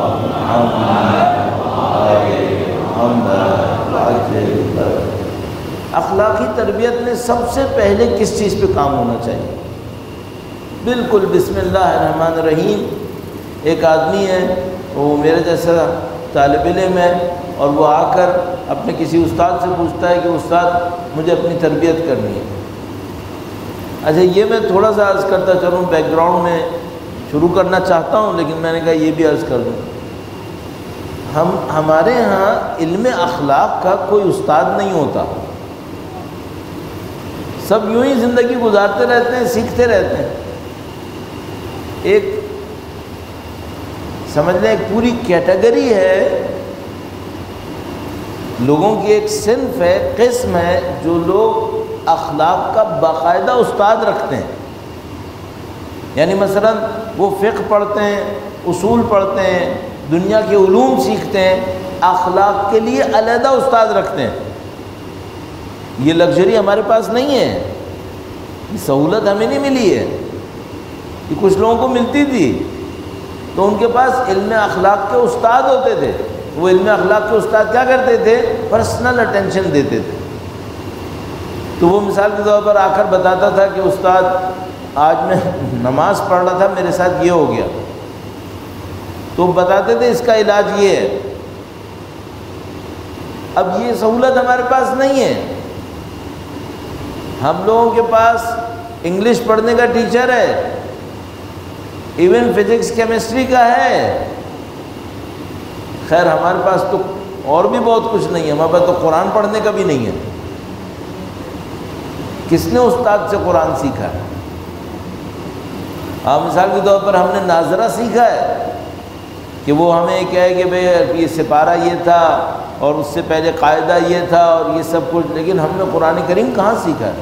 محمد۔ اخلاقی تربیت میں سب سے پہلے کس چیز پہ کام ہونا چاہیے؟ بالکل بسم اللہ الرحمن الرحیم۔ ایک آدمی ہے، وہ میرے جیسا طالب علم ہے، اور وہ آ کر اپنے کسی استاد سے پوچھتا ہے کہ استاد مجھے اپنی تربیت کرنی ہے۔ اچھا، یہ میں تھوڑا سا عرض کرتا چلوں، بیک گراؤنڈ میں شروع کرنا چاہتا ہوں، لیکن میں نے کہا یہ بھی عرض کر دوں۔ ہمارے ہاں علم اخلاق کا کوئی استاد نہیں ہوتا، سب یوں ہی زندگی گزارتے رہتے ہیں، سیکھتے رہتے ہیں۔ ایک سمجھ لیں ایک پوری کیٹیگری ہے لوگوں کی، ایک صنف ہے، قسم ہے، جو لوگ اخلاق کا باقاعدہ استاد رکھتے ہیں۔ یعنی مثلا وہ فقہ پڑھتے ہیں، اصول پڑھتے ہیں، دنیا کے علوم سیکھتے ہیں، اخلاق کے لیے علیحدہ استاد رکھتے ہیں۔ یہ لگژری ہمارے پاس نہیں ہے، یہ سہولت ہمیں نہیں ملی ہے، یہ کچھ لوگوں کو ملتی تھی، تو ان کے پاس علم اخلاق کے استاد ہوتے تھے۔ وہ علم اخلاق کے استاد کیا کرتے تھے؟ پرسنل اٹینشن دیتے تھے۔ تو وہ مثال کے طور پر آ کر بتاتا تھا کہ استاد آج میں نماز پڑھ رہا تھا، میرے ساتھ یہ ہو گیا، تو بتاتے تھے اس کا علاج یہ ہے۔ اب یہ سہولت ہمارے پاس نہیں ہے۔ ہم لوگوں کے پاس انگلش پڑھنے کا ٹیچر ہے، ایون فزکس کیمسٹری کا ہے، خیر ہمارے پاس تو اور بھی بہت کچھ نہیں ہے، ہمارے پاس تو قرآن پڑھنے کا بھی نہیں ہے۔ کس نے استاد سے قرآن سیکھا ہے؟ مثال کے طور پر ہم نے ناظرہ سیکھا ہے کہ وہ ہمیں کہے کہ بھئی یہ سپارہ یہ تھا اور اس سے پہلے قاعدہ یہ تھا اور یہ سب کچھ، لیکن ہم نے قرآن کریم کہاں سیکھا ہے؟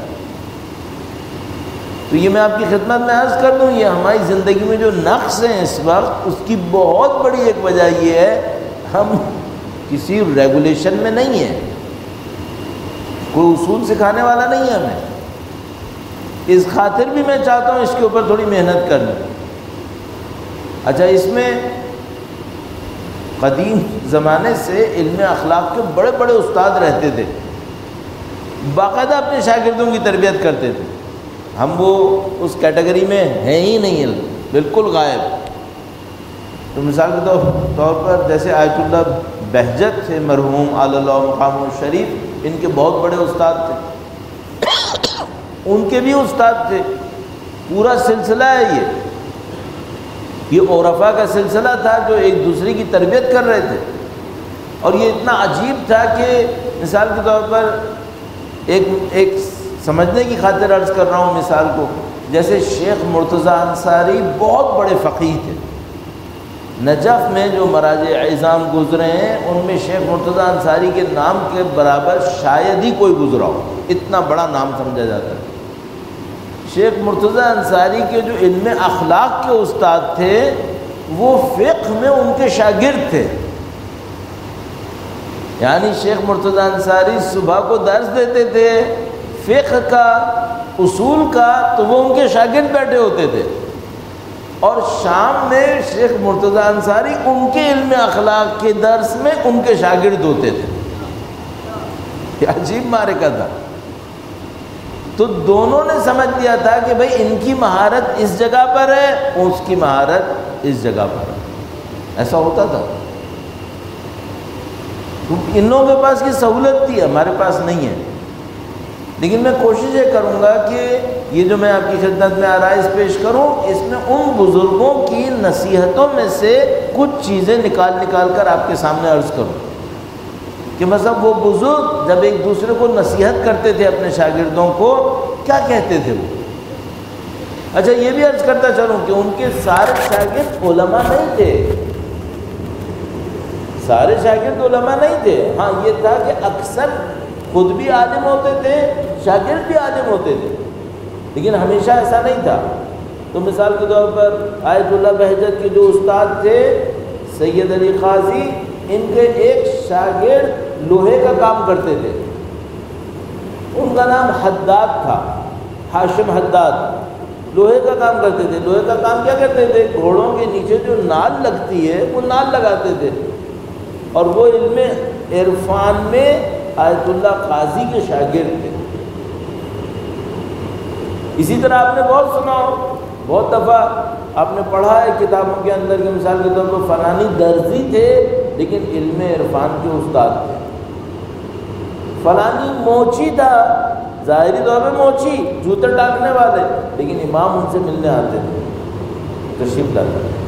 تو یہ میں آپ کی خدمت میں عرض کر دوں، یہ ہماری زندگی میں جو نقص ہیں اس وقت، اس کی بہت بڑی ایک وجہ یہ ہے ہم کسی ریگولیشن میں نہیں ہیں، کوئی اصول سکھانے والا نہیں ہے ہمیں۔ اس خاطر بھی میں چاہتا ہوں اس کے اوپر تھوڑی محنت کرنی۔ اچھا، اس میں قدیم زمانے سے علم اخلاق کے بڑے بڑے استاد رہتے تھے، باقاعدہ اپنے شاگردوں کی تربیت کرتے تھے۔ ہم وہ اس کیٹیگری میں ہیں ہی نہیں، علم بالکل غائب۔ تو مثال کے طور پر جیسے آیت اللہ بہجت تھے مرحوم علی اللہ مقام الشریف، ان کے بہت بڑے استاد تھے، ان کے بھی استاد تھے، پورا سلسلہ ہے یہ عرفا کا سلسلہ تھا جو ایک دوسرے کی تربیت کر رہے تھے۔ اور یہ اتنا عجیب تھا کہ مثال کے طور پر ایک سمجھنے کی خاطر عرض کر رہا ہوں مثال کو، جیسے شیخ مرتضیٰ انصاری بہت بڑے فقیہ تھے، نجف میں جو مراجع اعظام گزرے ہیں ان میں شیخ مرتضیٰ انصاری کے نام کے برابر شاید ہی کوئی گزرا ہو، اتنا بڑا نام سمجھا جاتا ہے۔ شیخ مرتضیٰ انصاری کے جو علم اخلاق کے استاد تھے وہ فقہ میں ان کے شاگرد تھے، یعنی شیخ مرتضیٰ انصاری صبح کو درس دیتے تھے فقہ کا، اصول کا، تو وہ ان کے شاگرد بیٹھے ہوتے تھے، اور شام میں شیخ مرتضیٰ انصاری ان کے علم اخلاق کے درس میں ان کے شاگرد ہوتے تھے۔ یہ عجیب معرکہ تھا۔ تو دونوں نے سمجھ لیا تھا کہ بھئی ان کی مہارت اس جگہ پر ہے، اس کی مہارت اس جگہ پر ہے، ایسا ہوتا تھا۔ ان لوگوں کے پاس یہ سہولت تھی، ہمارے پاس نہیں ہے۔ لیکن میں کوشش یہ کروں گا کہ یہ جو میں آپ کی خدمت میں آرائز پیش کروں، اس میں ان بزرگوں کی نصیحتوں میں سے کچھ چیزیں نکال کر آپ کے سامنے عرض کروں کہ مطلب وہ بزرگ جب ایک دوسرے کو نصیحت کرتے تھے اپنے شاگردوں کو، کیا کہتے تھے وہ۔ اچھا، یہ بھی عرض کرتا چلوں کہ ان کے سارے شاگرد علماء نہیں تھے، سارے شاگرد علماء نہیں تھے۔ ہاں یہ تھا کہ اکثر خود بھی عالم ہوتے تھے، شاگرد بھی عالم ہوتے تھے، لیکن ہمیشہ ایسا نہیں تھا۔ تو مثال کے طور پر آیت اللہ بہجت کے جو استاد تھے سید علی قاضی، ان کے ایک شاگرد لوہے کا کام کرتے تھے، ان کا نام حداد تھا، ہاشم حداد، لوہے کا کام کرتے تھے۔ لوہے کا کام کیا کرتے تھے؟ گھوڑوں کے نیچے جو نال لگتی ہے وہ نال لگاتے تھے، اور وہ علم عرفان میں آیت اللہ قاضی کے شاگرد تھے۔ اسی طرح آپ نے بہت سنا ہو، بہت دفعہ آپ نے پڑھا ہے کتابوں کے اندر کہ مثال کے طور پر فلانی درزی تھے لیکن علم عرفان کے استاد تھے، فلانی موچی تھا، ظاہری طور پہ موچی، جوتے ڈالنے والے، لیکن امام ان سے ملنے آتے تھے، تشریف لاتے تھے۔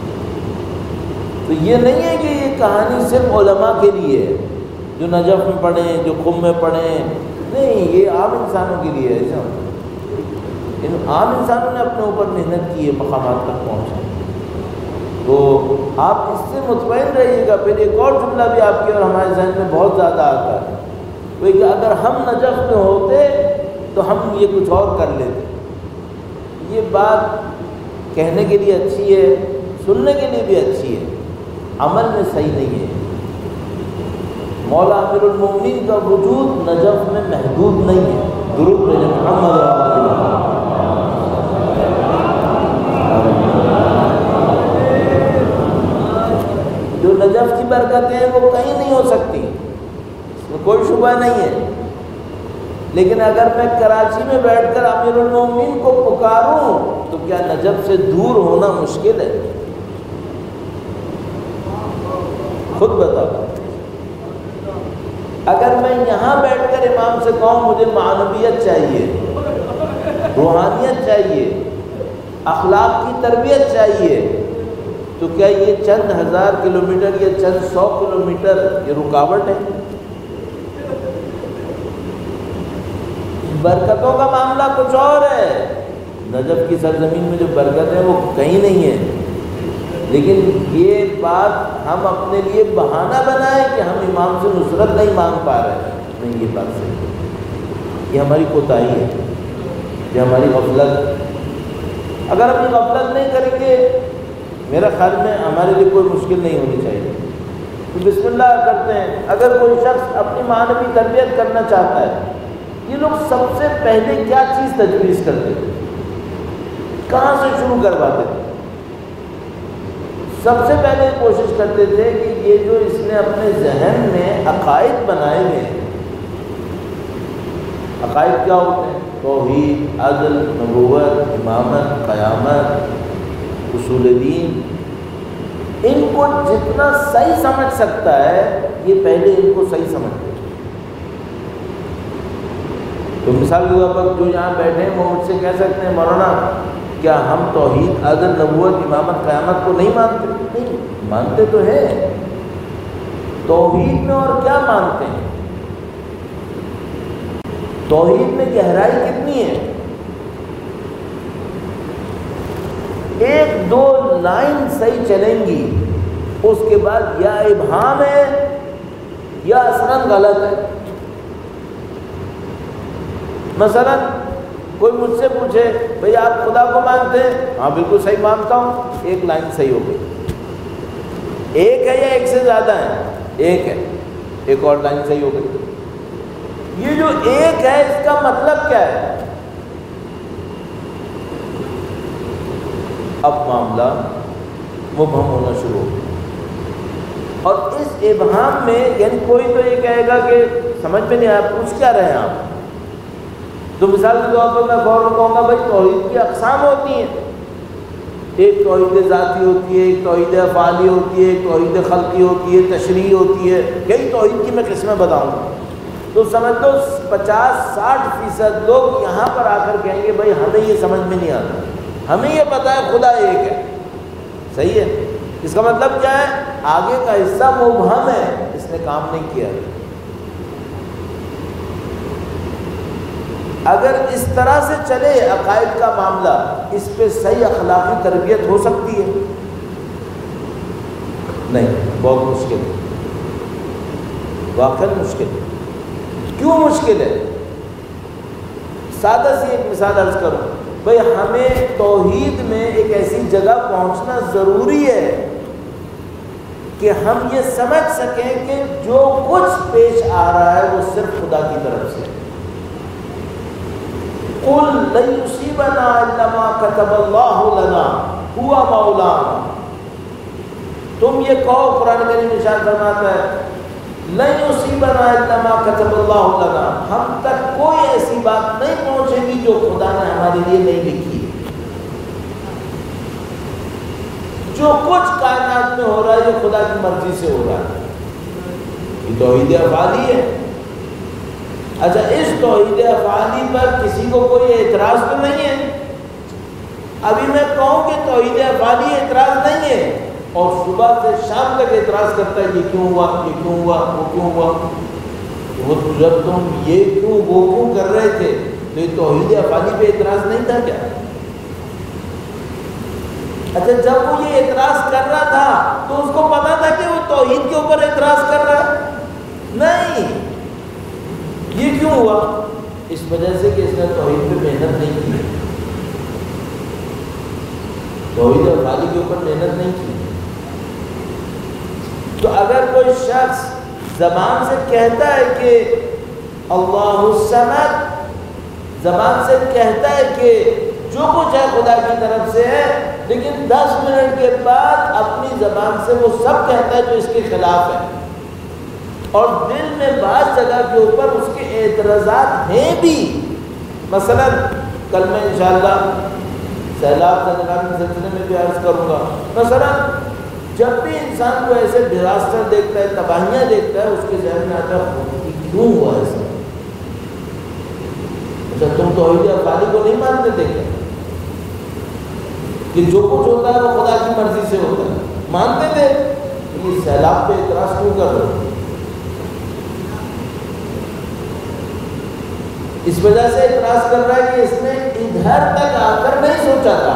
تو یہ نہیں ہے کہ یہ کہانی صرف علماء کے لیے ہے جو نجف میں پڑھیں، جو قم میں پڑھیں، نہیں، یہ عام انسانوں کے لیے ہے۔ ان عام انسانوں نے اپنے اوپر محنت کی ہے مقامات تک پہنچے۔ تو آپ اس سے مطمئن رہیے گا۔ پھر ایک اور جملہ بھی آپ کے اور ہمارے ذہن میں بہت زیادہ آتا ہے، وہ کہ اگر ہم نجف میں ہوتے تو ہم یہ کچھ اور کر لیتے۔ یہ بات کہنے کے لیے اچھی ہے، سننے کے لیے بھی اچھی ہے، عمل میں صحیح نہیں ہے۔ مولا امیر المومنین کا وجود نجف میں محدود نہیں ہے۔ درود بھیجیں محمد رسول اللہ۔ جو نجف کی برکتیں ہیں وہ کہیں نہیں ہو سکتی، اس میں کوئی شبہ نہیں ہے، لیکن اگر میں کراچی میں بیٹھ کر امیر المومنین کو پکاروں تو کیا نجف سے دور ہونا مشکل ہے؟ خود بتاؤ۔ اگر میں یہاں بیٹھ کر امام سے کہوں مجھے معنویت چاہیے، روحانیت چاہیے، اخلاق کی تربیت چاہیے، تو کیا یہ چند ہزار کلومیٹر یا چند 100 کلومیٹر یہ رکاوٹ ہے؟ برکتوں کا معاملہ کچھ اور ہے۔ نجف کی سرزمین میں جو برکت ہے وہ کہیں نہیں ہے، لیکن یہ بات ہم اپنے لیے بہانہ بنائیں کہ ہم امام سے نصرت نہیں مانگ پا رہے ہیں، نہیں، یہ بات صحیح ہے، یہ ہماری کوتاہی ہے، یہ ہماری غفلت۔ اگر ہم یہ غفلت نہیں کریں گے میرا خیال میں ہمارے لیے کوئی مشکل نہیں ہونی چاہیے۔ تو بسم اللہ کرتے ہیں۔ اگر کوئی شخص اپنی معنوی تربیت کرنا چاہتا ہے، یہ لوگ سب سے پہلے کیا چیز تجویز کرتے تھے؟ کہاں سے شروع کرواتے تھے؟ سب سے پہلے کوشش کرتے تھے کہ یہ جو اس نے اپنے ذہن میں عقائد بنائے ہوئے ہیں، عقائد کیا ہوتے ہیں؟ توحید، عدل، نبوت، امامت، قیامت، اصول دین، ان کو جتنا صحیح سمجھ سکتا ہے یہ پہلے ان کو صحیح سمجھتے ہیں۔ تو مثال کے طور پر جو یہاں بیٹھے ہیں وہ مجھ سے کہہ سکتے ہیں مولانا کیا ہم توحید، عدل، نبوت، امامت، قیامت کو نہیں مانتے؟ نہیں، مانتے تو ہیں۔ توحید میں اور کیا مانتے ہیں؟ توحید میں گہرائی کتنی ہے؟ ایک دو لائن صحیح چلیں گی، اس کے بعد یا ابہام ہے یا اصلاً غلط ہے۔ مثلا کوئی مجھ سے پوچھے بھئی آپ خدا کو مانتے ہیں؟ ہاں بالکل صحیح مانتا ہوں، ایک لائن صحیح ہو گئی۔ ایک ہے یا ایک سے زیادہ ہے؟ ایک ہے، ایک اور لائن صحیح ہو گئی۔ یہ جو ایک ہے اس کا مطلب کیا ہے؟ اب معاملہ مبہم ہونا شروع ہو گیا، اور اس ابہام میں یعنی کوئی تو یہ کہے گا کہ سمجھ میں نہیں آیا، پوچھ کیا رہے ہیں آپ؟ تو مثال کے طور پر میں فوراً کہوں گا بھائی توحید کی اقسام ہوتی ہیں، ایک توحید ذاتی ہوتی ہے، ایک توحید افعالی ہوتی ہے، ایک توحید خلقی ہوتی ہے، تشریعی ہوتی ہے، کئی توحید کی میں قسمیں بتاؤں گا۔ تو سمجھ لو 50-60% لوگ یہاں پر آ کر کہیں گے بھائی ہمیں یہ سمجھ میں نہیں آتا، ہمیں یہ پتہ ہے خدا ایک ہے، صحیح ہے۔ اس کا مطلب کیا ہے؟ آگے کا حصہ مبہم ہے، اس نے کام نہیں کیا۔ اگر اس طرح سے چلے عقائد کا معاملہ، اس پہ صحیح اخلاقی تربیت ہو سکتی ہے؟ نہیں، بہت مشکل ہے، واقعی مشکل ہے۔ کیوں مشکل ہے؟ سادہ سی ایک مثال عرض کروں، بھئی ہمیں توحید میں ایک ایسی جگہ پہنچنا ضروری ہے کہ ہم یہ سمجھ سکیں کہ جو کچھ پیش آ رہا ہے وہ صرف خدا کی طرف سے ہے۔ قُلْ لَن يُصِيبَنَا إِلَّا مَا كَتَبَ اللَّهُ لَنَا هُوَ مَوْلَانَا۔ تم یہ کہو، قرآن کریم ارشاد فرماتا ہے لَن يُصِيبَنَا إِلَّا مَا كَتَبَ اللَّهُ لَنَا، ہم تک کوئی ایسی بات نہیں پہنچے گی جو خدا نے ہمارے لیے نہیں لکھی ہے۔ جو کچھ کائنات میں ہو رہا ہے یہ خدا کی مرضی سے ہو رہا ہے، یہ توحید افعالی ہے۔ اچھا، اس توحید افعالی پر کسی کو کوئی اعتراض تو نہیں ہے؟ ابھی میں کہوں کہ توحید افعالی اعتراض نہیں ہے، اور صبح سے شام تک اعتراض کرتا ہے یہ کیوں ہوا، یہ کیوں ہوا، وہ کیوں ہوا۔ وہ جب تم یہ کیوں وہ کیوں کر رہے تھے تو یہ توحید افعالی پہ اعتراض نہیں تھا کیا؟ اچھا، جب وہ یہ اعتراض کر رہا تھا تو اس کو پتا تھا کہ وہ توحید کے اوپر اعتراض کر رہا ہے؟ نہیں۔ یہ کیوں ہوا؟ اس وجہ سے کہ اس نے توحید پہ محنت نہیں کی۔ توحید خالی کے اوپر محنت نہیں کی. تو اگر کوئی شخص زبان سے کہتا ہے کہ اللہ الصمد، زبان سے کہتا ہے کہ جو کچھ ہے خدا کی طرف سے ہے، لیکن 10 منٹ کے بعد اپنی زبان سے وہ سب کہتا ہے جو اس کے خلاف ہے، اور دل میں بعض جگہ کے اوپر اس کے اعتراضات ہیں بھی. مثلا کل میں انشاءاللہ سیلاب زلزلہ کے سلسلے میں بھی عرض کروں گا. مثلا جب بھی انسان کو ایسے ڈیزاسٹر دیکھتا ہے، تباہیاں دیکھتا ہے، اس کے ذہن میں آتا ہے کیوں ہوا ایسا؟ اچھا تم توحید خالی کو نہیں مانتے تھے کیا کہ جو کچھ ہوتا ہے وہ خدا کی مرضی سے ہوتا ہے؟ مانتے تھے. یہ سیلاب پہ اعتراض کیوں کر رہے ہو؟ اس وجہ سے اعتراض کر رہا ہے کہ اس نے ادھر تک آ کر نہیں سوچا تھا.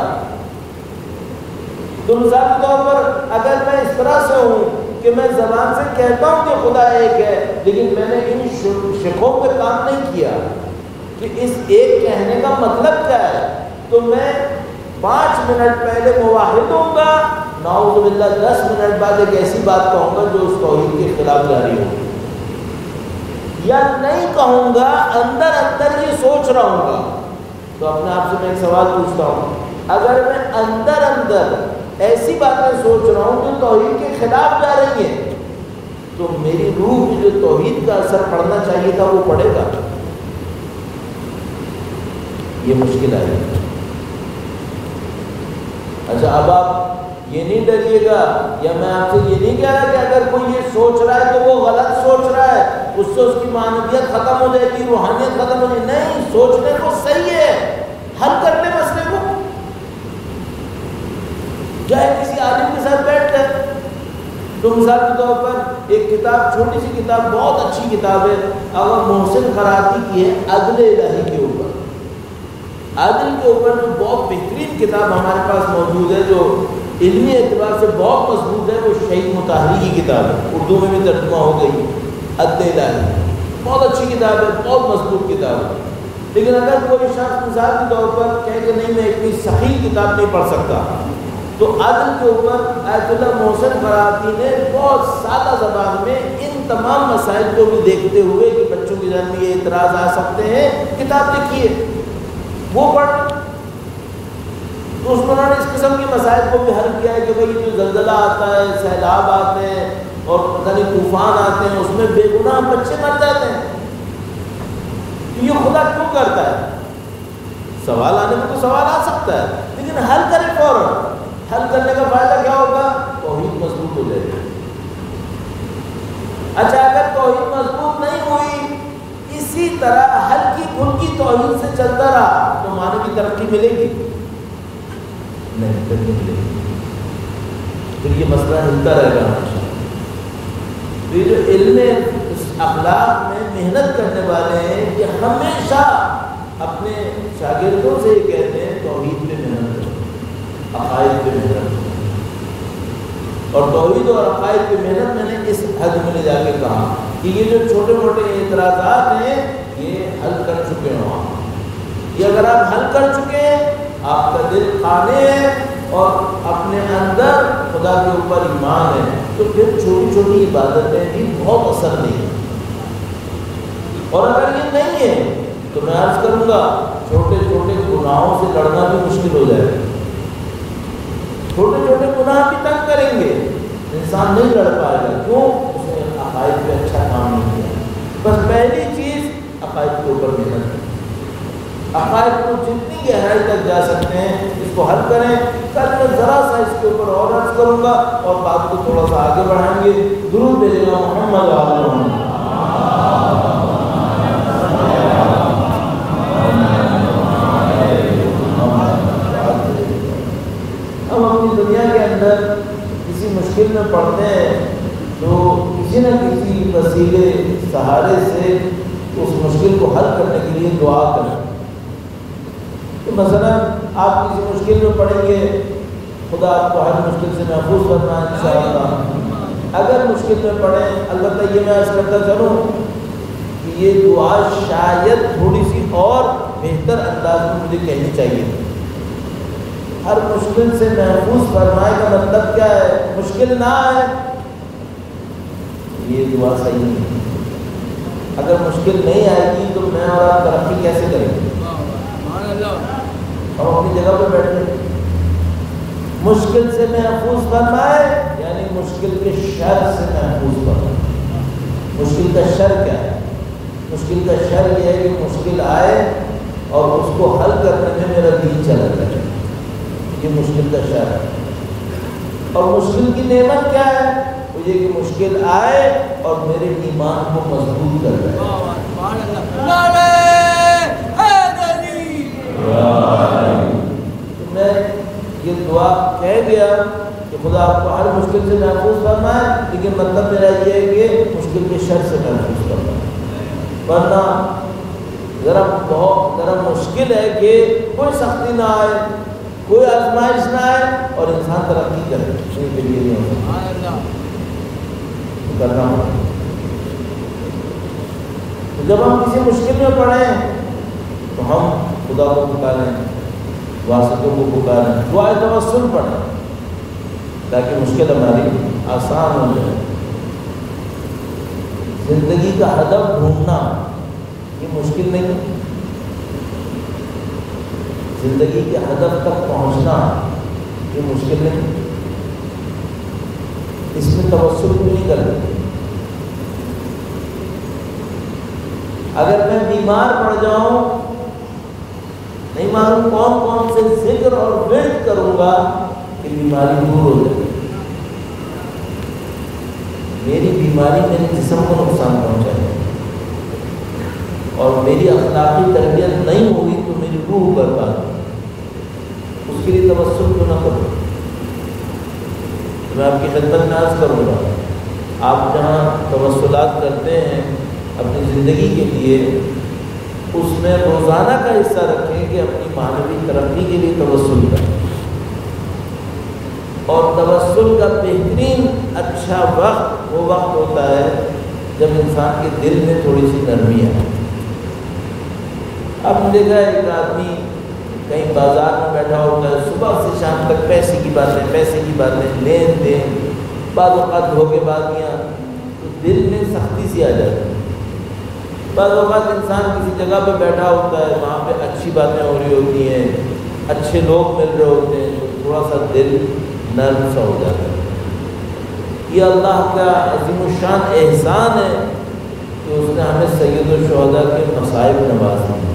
تو مثال کے طور پر اگر میں اس طرح سے ہوں کہ میں زبان سے کہتا ہوں کہ خدا ایک ہے، لیکن میں نے ان شقوں پہ کام نہیں کیا کہ اس ایک کہنے کا مطلب کیا ہے، تو میں 5 منٹ پہلے موحد ہوں گا، نعوذ باللہ 10 منٹ بعد ایک ایسی بات کہوں گا جو اس توحید کے خلاف جاری ہو، یا نہیں کہوں گا، اندر اندر یہ سوچ رہا ہوں گا. تو اپنے آپ سے میں ایک سوال پوچھتا ہوں، اگر میں اندر اندر ایسی باتیں سوچ رہا ہوں جو توحید کے خلاف جا رہی ہیں، تو میری روح میں جو توحید کا اثر پڑنا چاہیے تھا وہ پڑے گا؟ یہ مشکل ہے. اچھا اب آپ یہ نہیں ڈریے گا، یا میں آپ سے یہ نہیں کہہ رہا کہ اگر کوئی یہ سوچ رہا ہے تو وہ غلط سوچ رہا ہے، اس سے اس کی معنویت ختم ہو جائے گی، روحانیت ختم ہو جائے گی. نہیں، سوچنے کو صحیح ہے، حل کر لے مسئلے کو. چاہے کسی عالم کے ساتھ بیٹھ کر، تو مثال کے طور پر ایک کتاب، چھوٹی سی کتاب، بہت اچھی کتاب ہے، اگر محسن خراتی کی ہے، عدل الہی کے اوپر. عدل کے اوپر جو بہت بہترین کتاب ہمارے پاس موجود ہے، جو علمی اعتبار سے بہت مضبوط ہے، وہ شہید مطہری کی کتاب ہے، اردو میں بھی ترجمہ ہو گئی، عدل الہی. بہت اچھی کتاب ہے، بہت مضبوط کتاب ہے. لیکن اگر کوئی شخص مثال کے طور پر کہے کہ نہیں میں اتنی صحیح کتاب نہیں پڑھ سکتا، تو عدل کے اوپر آیت اللہ محسن خراتی نے بہت سادہ زبان میں ان تمام مسائل کو بھی دیکھتے ہوئے کہ بچوں کے ذہن میں یہ اعتراض آ سکتے ہیں، کتاب لکھی ہے، وہ پڑھ. تو اس میں انہوں نے اس قسم کے مسائل کو بھی حل کیا ہے کہ بھئی جو زلزلہ آتا ہے، سیلاب آتے ہیں اور پتہ نہیں طوفان آتے ہیں، اس میں بے گناہ بچے مر جاتے ہیں، تو یہ خدا کیوں کرتا ہے؟ سوال آنے میں تو سوال آ سکتا ہے، لیکن حل کرے فوراً. حل کرنے کا فائدہ کیا ہوگا؟ توحید مضبوط ہو جائے گی. اچھا اگر توحید مضبوط نہیں ہوئی، اسی طرح ہلکی پھلکی توحید سے چلتا رہا، تو معنوی ترقی ملے گی؟ نہیں، پھر نہیں ملے گی. پھر یہ مسئلہ ہلتا رہے گا ہمیشہ. تو یہ جو علم اخلاق میں محنت کرنے والے ہیں، یہ ہمیشہ اپنے شاگردوں سے یہ کہتے ہیں توحید پہ محنت کرو، عقائد پہ محنت کرو. اور توحید اور عقائد پہ محنت میں نے اس حد میں لے جا کے کہا کہ یہ جو چھوٹے موٹے اعتراضات ہیں یہ حل کر چکے ہوں آپ. یہ اگر آپ حل کر چکے ہیں، آپ کا دل خانے ہے اور اپنے اندر خدا کے اوپر ایمان ہے، تو پھر چھوٹی چھوٹی عبادتیں بھی بہت اثر نہیں ہیں. اور اگر یہ نہیں ہے تو میں عرض کروں گا چھوٹے چھوٹے گناہوں سے لڑنا بھی مشکل ہو جائے گا. چھوٹے چھوٹے گناہ بھی تنگ کریں گے، انسان نہیں لڑ پائے گا. کیوں؟ اس نے عقائد پہ اچھا کام نہیں کیا. بس پہلی چیز عقائد کے اوپر محنت کریں. عقائد کو جتنی گہرائی تک جا سکتے ہیں اس کو حل کریں. کل میں ذرا سا اس کے اوپر اور عرض کروں گا اور بات کو تھوڑا سا آگے بڑھائیں گے. درود بھیجے گا محمد علیہ وسلم. ہم اپنی دنیا کے اندر کسی مشکل میں پڑتے ہیں تو کسی نہ کسی وسیلے سہارے سے اس مشکل کو حل کرنے کے لیے دعا کریں. تو مثلا آپ کسی مشکل میں پڑیں گے، خدا آپ کو ہر مشکل سے محفوظ کرنا ہے انشاءاللہ. اگر مشکل میں پڑیں، البتہ یہ میں عرض کرتا چلوں کہ یہ دعا شاید تھوڑی سی اور بہتر انداز میں مجھے کہنی چاہیے. ہر مشکل سے محفوظ فرمائے کا مطلب کیا ہے؟ مشکل نہ آئے، یہ دعا صحیح نہیں۔ اگر مشکل نہیں آئے گی تو میں اور آپ ترقی کیسے کریں گے؟ ہم اپنی جگہ پہ بیٹھ گئے۔ مشکل سے محفوظ فرمائے یعنی مشکل کے شر سے محفوظ فرمائے۔ مشکل کا شر کیا ہے؟ مشکل کا شر یہ ہے کہ مشکل آئے اور اس کو حل کرنے میں میرا دین چلا جائے، یہ مشکل کا شر ہے۔ اور مشکل کی نعمت کیا ہے؟ وہ یہ کہ مشکل آئے اور میرے ایمان کو مضبوط کر دے۔ تو میں یہ دعا کہہ گیا کہ خدا آپ کو ہر مشکل سے محفوظ فرمائے، لیکن مطلب میرا یہ ہے کہ مشکل کے شر سے محفوظ فرمائے۔ ورنہ ذرا مشکل ہے کہ کوئی سختی نہ آئے، کوئی آزمائش نہ آئے اور انسان ترقی کرے، اس کے لیے نہیں ہوتا کرنا ہوتا۔ جب ہم کسی مشکل میں پڑیں تو ہم خدا کو پکاریں، واسطوں کو پکاریں، دعائے توسل پڑھیں تاکہ مشکل ہماری آسان ہو جائے۔ زندگی کا ہدف ڈھونڈنا یہ مشکل نہیں، زندگی کے ہدف تک پہنچنا یہ مشکل نہیں، اس میں توسل بھی نہیں کرتے۔ اگر میں بیمار پڑ جاؤں، نہیں معلوم کون سے ذکر اور ورد کروں گا کہ بیماری دور ہو جائے۔ میری بیماری میرے جسم کو نقصان پہنچائے اور میری اخلاقی تربیت نہیں ہوگی تو میری روح برباد ہوگی، اس کے لیے توسل کیوں نہ کروں؟ میں آپ کی خدمت میں عرض کروں گا، آپ جہاں توسلات کرتے ہیں اپنی زندگی کے لیے، اس میں روزانہ کا حصہ رکھیں کہ اپنی معنوی ترقی کے لیے توسل کریں۔ اور توسل کا بہترین اچھا وقت وہ وقت ہوتا ہے جب انسان کے دل میں تھوڑی سی نرمی آئے۔ آپ نے دیکھا ہے ایک آدمی کہیں بازار میں بیٹھا ہوتا ہے، صبح سے شام تک پیسے کی باتیں، لین دین، بعض اوقات دھوکے بازیاں، تو دل میں سختی سی آ جاتی ہے۔ بعض اوقات انسان کسی جگہ پہ بیٹھا ہوتا ہے، وہاں پہ اچھی باتیں ہو رہی ہوتی ہیں، اچھے لوگ مل رہے ہوتے ہیں، تو تھوڑا سا دل نرم سا ہو جاتا ہے۔ یہ اللہ کا عظیم الشان احسان ہے کہ اس نے ہمیں سید الشہداء کے مصائب نواز دیے۔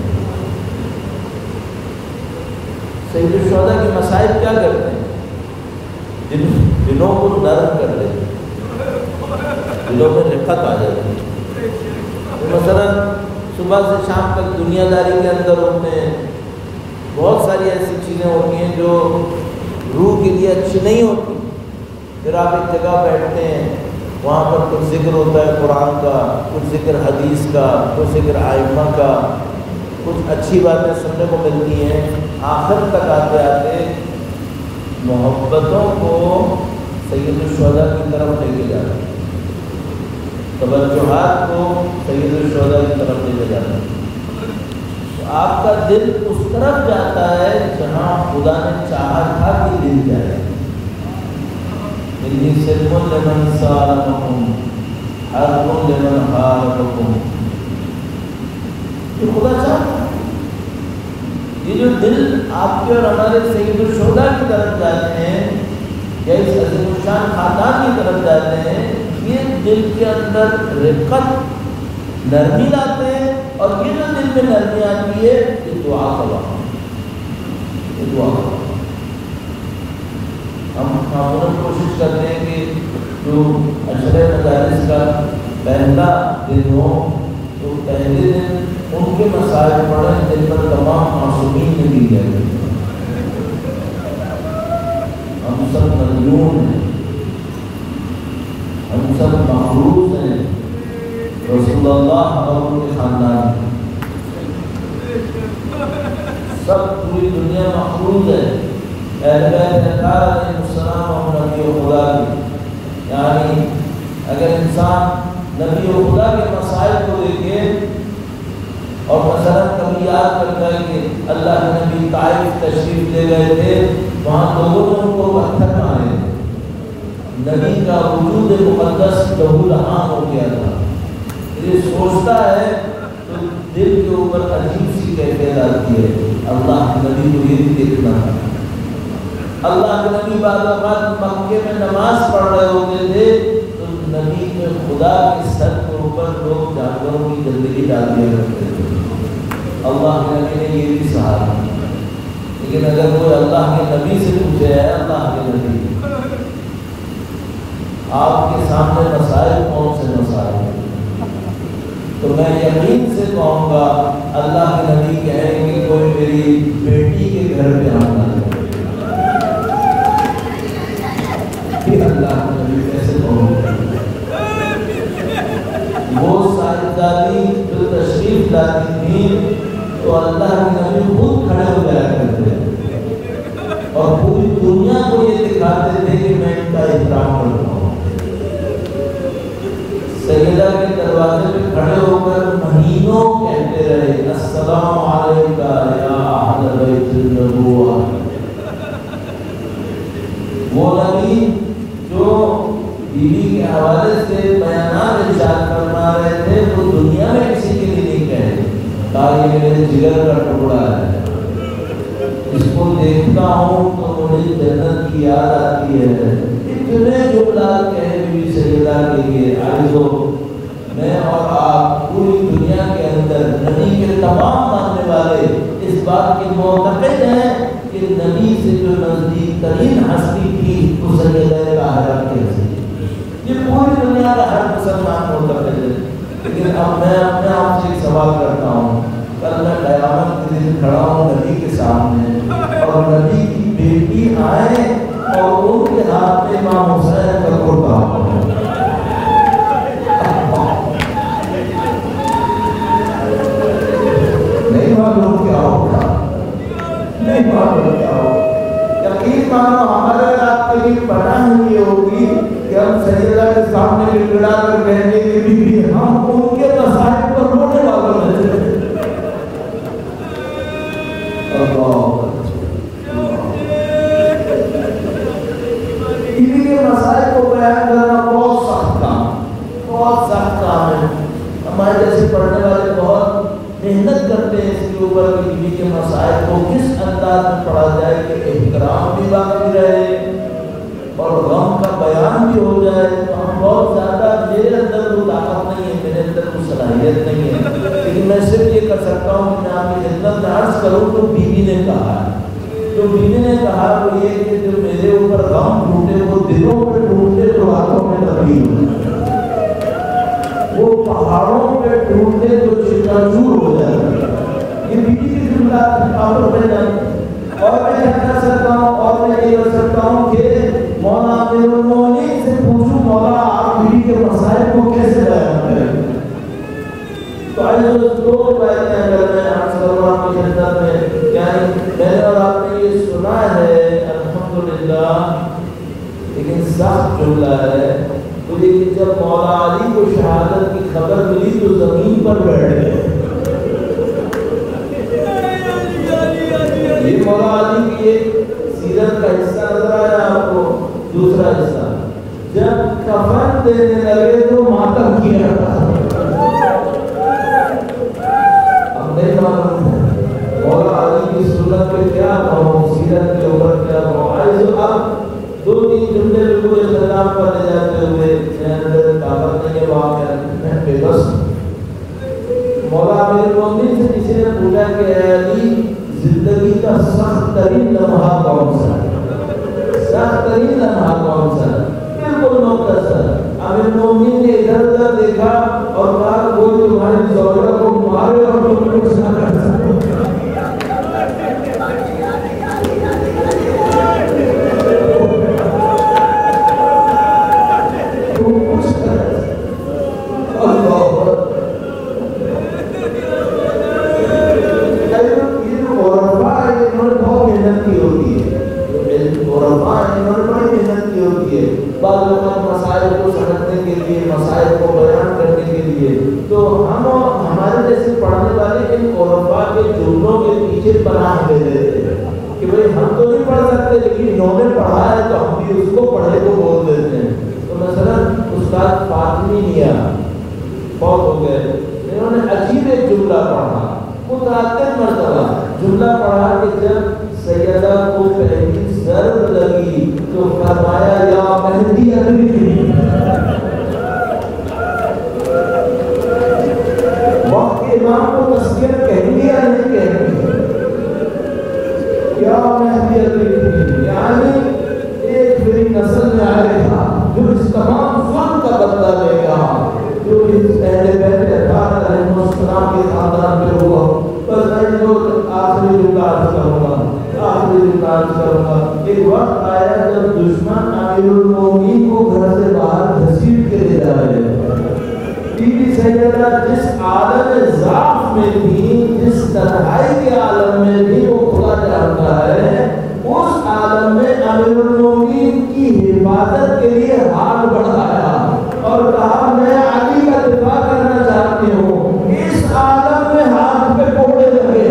سید الشہداء کے مصائب کیا کرتے ہیں؟ دلوں کو نرم کر دیتے ہیں، دلوں میں رقت آ جاتی ہے۔ مثلا صبح سے شام تک دنیا داری کے اندر ہوتے ہیں، بہت ساری ایسی چیزیں ہوتی ہیں جو روح کے لیے اچھی نہیں ہوتی، پھر آپ ایک جگہ بیٹھتے ہیں، وہاں پر کچھ ذکر ہوتا ہے قرآن کا، کچھ ذکر حدیث کا، کچھ ذکر ائمہ کا، کچھ اچھی باتیں سننے کو ملتی ہیں۔ آخر تک آتے آتے محبتوں کو سید الشہداء کی طرف لے کے جاتے ہیں، توجہات کو سید الشہداء کی طرف لے کے جاتے ہیں۔ تو آپ کا دل اس طرف جاتا ہے جہاں خدا نے چاہا تھا کہ دل جائے۔ انی سلم لمن سالمکم حرب لمن حاربکم، یہ خدا چاہتا ہے۔ یہ جو دل آپ کے اور ہمارے سید الشہداء کی طرف جاتے ہیں یا اس عظیم الشان خاندان کی طرف جاتے ہیں، یہ دل کے اندر رقت نرمی لاتے ہیں، اور یہ جو دل میں نرمی آتی ہے یہ دعا کا وقت، یہ دعا کا وقت۔ ہم معمولاً کوشش کرتے ہیں کہ جو عشرہ مدارس کا پہلا دن ہو تو پہلے دن ان کے مسائل پڑھیں جن پر تمام معصومین نے دی جائے۔ ہم سب مظلوم ہیں، ہم سب محروم ہیں، رسول اللہ اور ان کے خاندان سب پوری دنیا محروم ہے۔ اہل بیت اطہار علیہ السلام اور نبی و خدا کی، یعنی اگر انسان نبی و خدا کے مسائل کو دیکھے، اور مثلا کبھی یاد کرتا ہے کہ اللہ کے نبی طائف تشریف لے گئے تھے، وہاں لوگوں نے ان کو پتھر مارے، نبی کا وجود مقدس لہو لہان ہو گیا تھا۔ یہ سوچتا ہے تو دل کے اوپر عجیب سی کیفیت آتی ہے، اللہ کے نبی کو یہ بھی دیکھنا تھا۔ اللہ کے نبی بعض اوقات مکے میں نماز پڑھ رہے ہوتے تھے تو نبی کے خدا کے سر کے اوپر لوگ جانوروں کی گندگی ڈال دیا کرتے تھے، اللہ کے نبی نے یہ بھی سہا۔ لیکن اگر کوئی اللہ کے نبی سے پوچھے ہے، اللہ کے نبی آپ کے سامنے مسائل کون سے مسائل ہیں، تو میں یقین سے کہوں گا اللہ کے نبی کہیں گے کوئی میری بیٹی کے گھر پہ آنا ہے۔ اللہ کے نبی کیسے کہوں گے؟ وہ سائنسدانی جو تشریف لاتی تھی تو اللہ کے نبی خود کھڑے ہو جایا کرتے اور پوری دنیا کو یہ دکھاتے تھے کہ میں ان کا احترام کرتا ہوں۔ سیدہ کے دروازے پہ کھڑے ہو کر مہینوں کہتے رہے، السلام علیکہ یا اہل بیت النبوہ۔ وہ نبی جو بیوی کے حوالے سے بیانات ارشاد فرما رہے تھے وہ دنیا میں کسی کے لیے نہیں کہے، یہ میرے جگر کا ٹکڑا ہے، اس کو دیکھتا ہوں تو مجھے جنت کی یاد آتی ہے۔ اتنے جملات کہے بیوی سیدہ کے لیے، آئیزو میں اور آپ پوری دنیا کے اندر نبی کے تمام ماننے والے اس بات کے معتقد ہیں کہ نبی سے جو نزدیک ترین ہستی تھی وہ سیدہ طاہرہ کی ہستی، یہ پوری دنیا کا ہر مسلمان معتقد ہے۔ لیکن اب میں اپنے آپ سے ایک سوال کرتا ہوں، کل میں قیامت کے دن کھڑا ہوں نبی کے سامنے اور نبی کی بیٹی آئے اور ان کے ہاتھ میں امام حسین کا کرتا ہو، نہیں معلوم کیا ہوگا، نہیں معلوم کیا ہوگا۔ یقین مانو ہمارے رات کے لیے پناہ ہوئی ہوگی کہ ہم سیدہ کے سامنے گڑگڑا کر کہیں گے کہ بیوی ہم ان کے مسائل پر رونے والوں میں سے۔ بیوی کے مسائل کو بیان کرنا بہت سخت کام، بہت سخت کام ہے۔ ہمارے جیسے پڑھنے والے بہت محنت کرتے ہیں اس کے اوپر کہ بیوی کے مسائل کو کس انداز میں پڑھا جائے کہ احترام بھی باقی رہے اور غم کا بیان بھی ہو جائے۔ تو ہم بہت زیادہ، میرے اندر وہ طاقت نہیں ہے، میرے اندر وہ صلاحیت نہیں ہے، لیکن میں صرف یہ کر سکتا ہوں کہ میں آپ کی خدمت میں عرض کروں تو بیوی نے کہا، جو بیوی نے کہا وہ یہ کہ جو میرے اوپر غم ٹوٹے وہ دلوں پہ ٹوٹے تو ہاتھوں میں تبدیل ہو جائے، وہ پہاڑوں پہ ٹوٹے تو چکنا ہو جائے۔ یہ بیوی کی جملات آپ میں جانتے۔ اور میں کیا کر سکتا ہوں، اور میں یہ کر سکتا ہوں کہ مولا امیر المومنین سے پوچھوں مولا آپ بیوی کے مسائل کو کیسے بیان کریں؟ تو آئیے دو باتیں اگر میں عرض کروں آپ کی خدمت میں، یعنی میں نے اور آپ نے یہ سنا ہے الحمدللہ، لیکن سخت جملہ ہے تو یہ کہ جب مولا علی کو شہادت کی خبر ملی تو زمین پر بیٹھ گئے۔ یہ مولا علی کی ایک سیرت کا حصہ نظر آیا آپ کو۔ دوسرا حصہ جب کفن دینے لگے تو ماتم کیا تھا۔ اب نہیں معلوم مولا علی کی سنت پہ کیا کہوں، سیرت کے اوپر کیا کہوں۔ آئیے اب دو تین جملے بالکل اختلاف پر لے جاتے ہوئے میں اندر طاقت نہیں ہے واقعہ میں بے بس۔ مولا امیر المومنین سے کسی نے پوچھا کہ اے علی زندگی کا سخت ترین لمحہ کون سا ہے؟ سخت ترین لمحہ کون سا ہے؟ بالکل مختصر۔ امیر المومنین نے ادھر ادھر دیکھا اور کہا کوئی تمہاری زوجہ کو مارے اور تم کچھ نہ کر سکو۔ بعض اوقات مسائل کو سمجھنے کے لیے، مسائل کو بیان کرنے کہ بھئی ہم تو نہیں پڑھ سکتے لیکن انہوں نے پڑھا ہے تو ہم بھی اس کو پڑھے کو بول دیتے ہیں. تو مثلا استاد فاطمی نیا بہت ہو گئے, انہوں نے عجیب ایک جملہ پڑھا, متعدد مرتبہ جملہ پڑھا کہ جب سیدہ کو پہلی ضرب لگی تو فرمایا یا مہدی ادرکنی. وقت کے امام کو تذکیر کہہ دیا نہیں کہہ یا مہدی ادرکنی, یعنی ایک میری نسل میں آئے گا جو اس تمام ظلم کا بدلہ لے گا جو اس اہل بیت اطہار علیہ السلام کے خاندان پہ ہوا. بس میں جو آخری جملہ عرض کروں گا, ایک وقت آیا جب دشمن امیر المومنین کو گھر سے باہر گھسیٹ کے لے جا رہے ہیں. بی بی سیدہ جس عالم ضعف میں تھی, جس تنہائی کے عالم میں بھی وہ خدا جانتا ہے, اس عالم میں امیر المومنین کی حفاظت کے لیے ہاتھ بڑھایا اور کہا میں علی کا دفاع کرنا چاہتی ہوں. اس عالم میں ہاتھ پہ کوڑے لگے,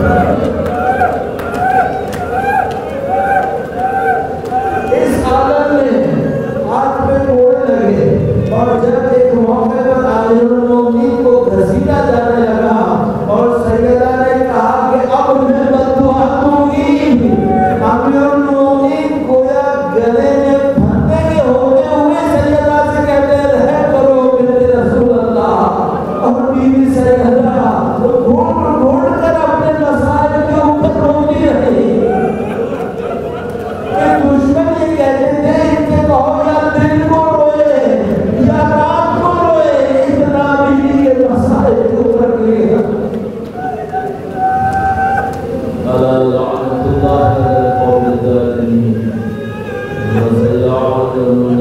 اس عالم میں ہاتھ پہ کوڑے لگے. اور جب ایک موقع پر امیر المومنین کو گھسیٹا جانے لگا اور سیدہ نے کہا کہ اب میں بددعا دوں گی, امیر المومنین گویا گلے میں پھنسے کے ہوتے ہوئے سیدہ سے کہتے رہ کرو بنت رسول اللہ. اور بی بی سیدہ گھوٹ گھوٹ کر اپنے مسائل کے اوپر روتی رہی. دشمن یہ کہتے تھے ان سے کہو یا دل کو روئے یا رات کو روئے, اتنا بھی یہ مسائل کے اوپر لے گا. لعنت اللہ علی القوم الظالمین وسيعلم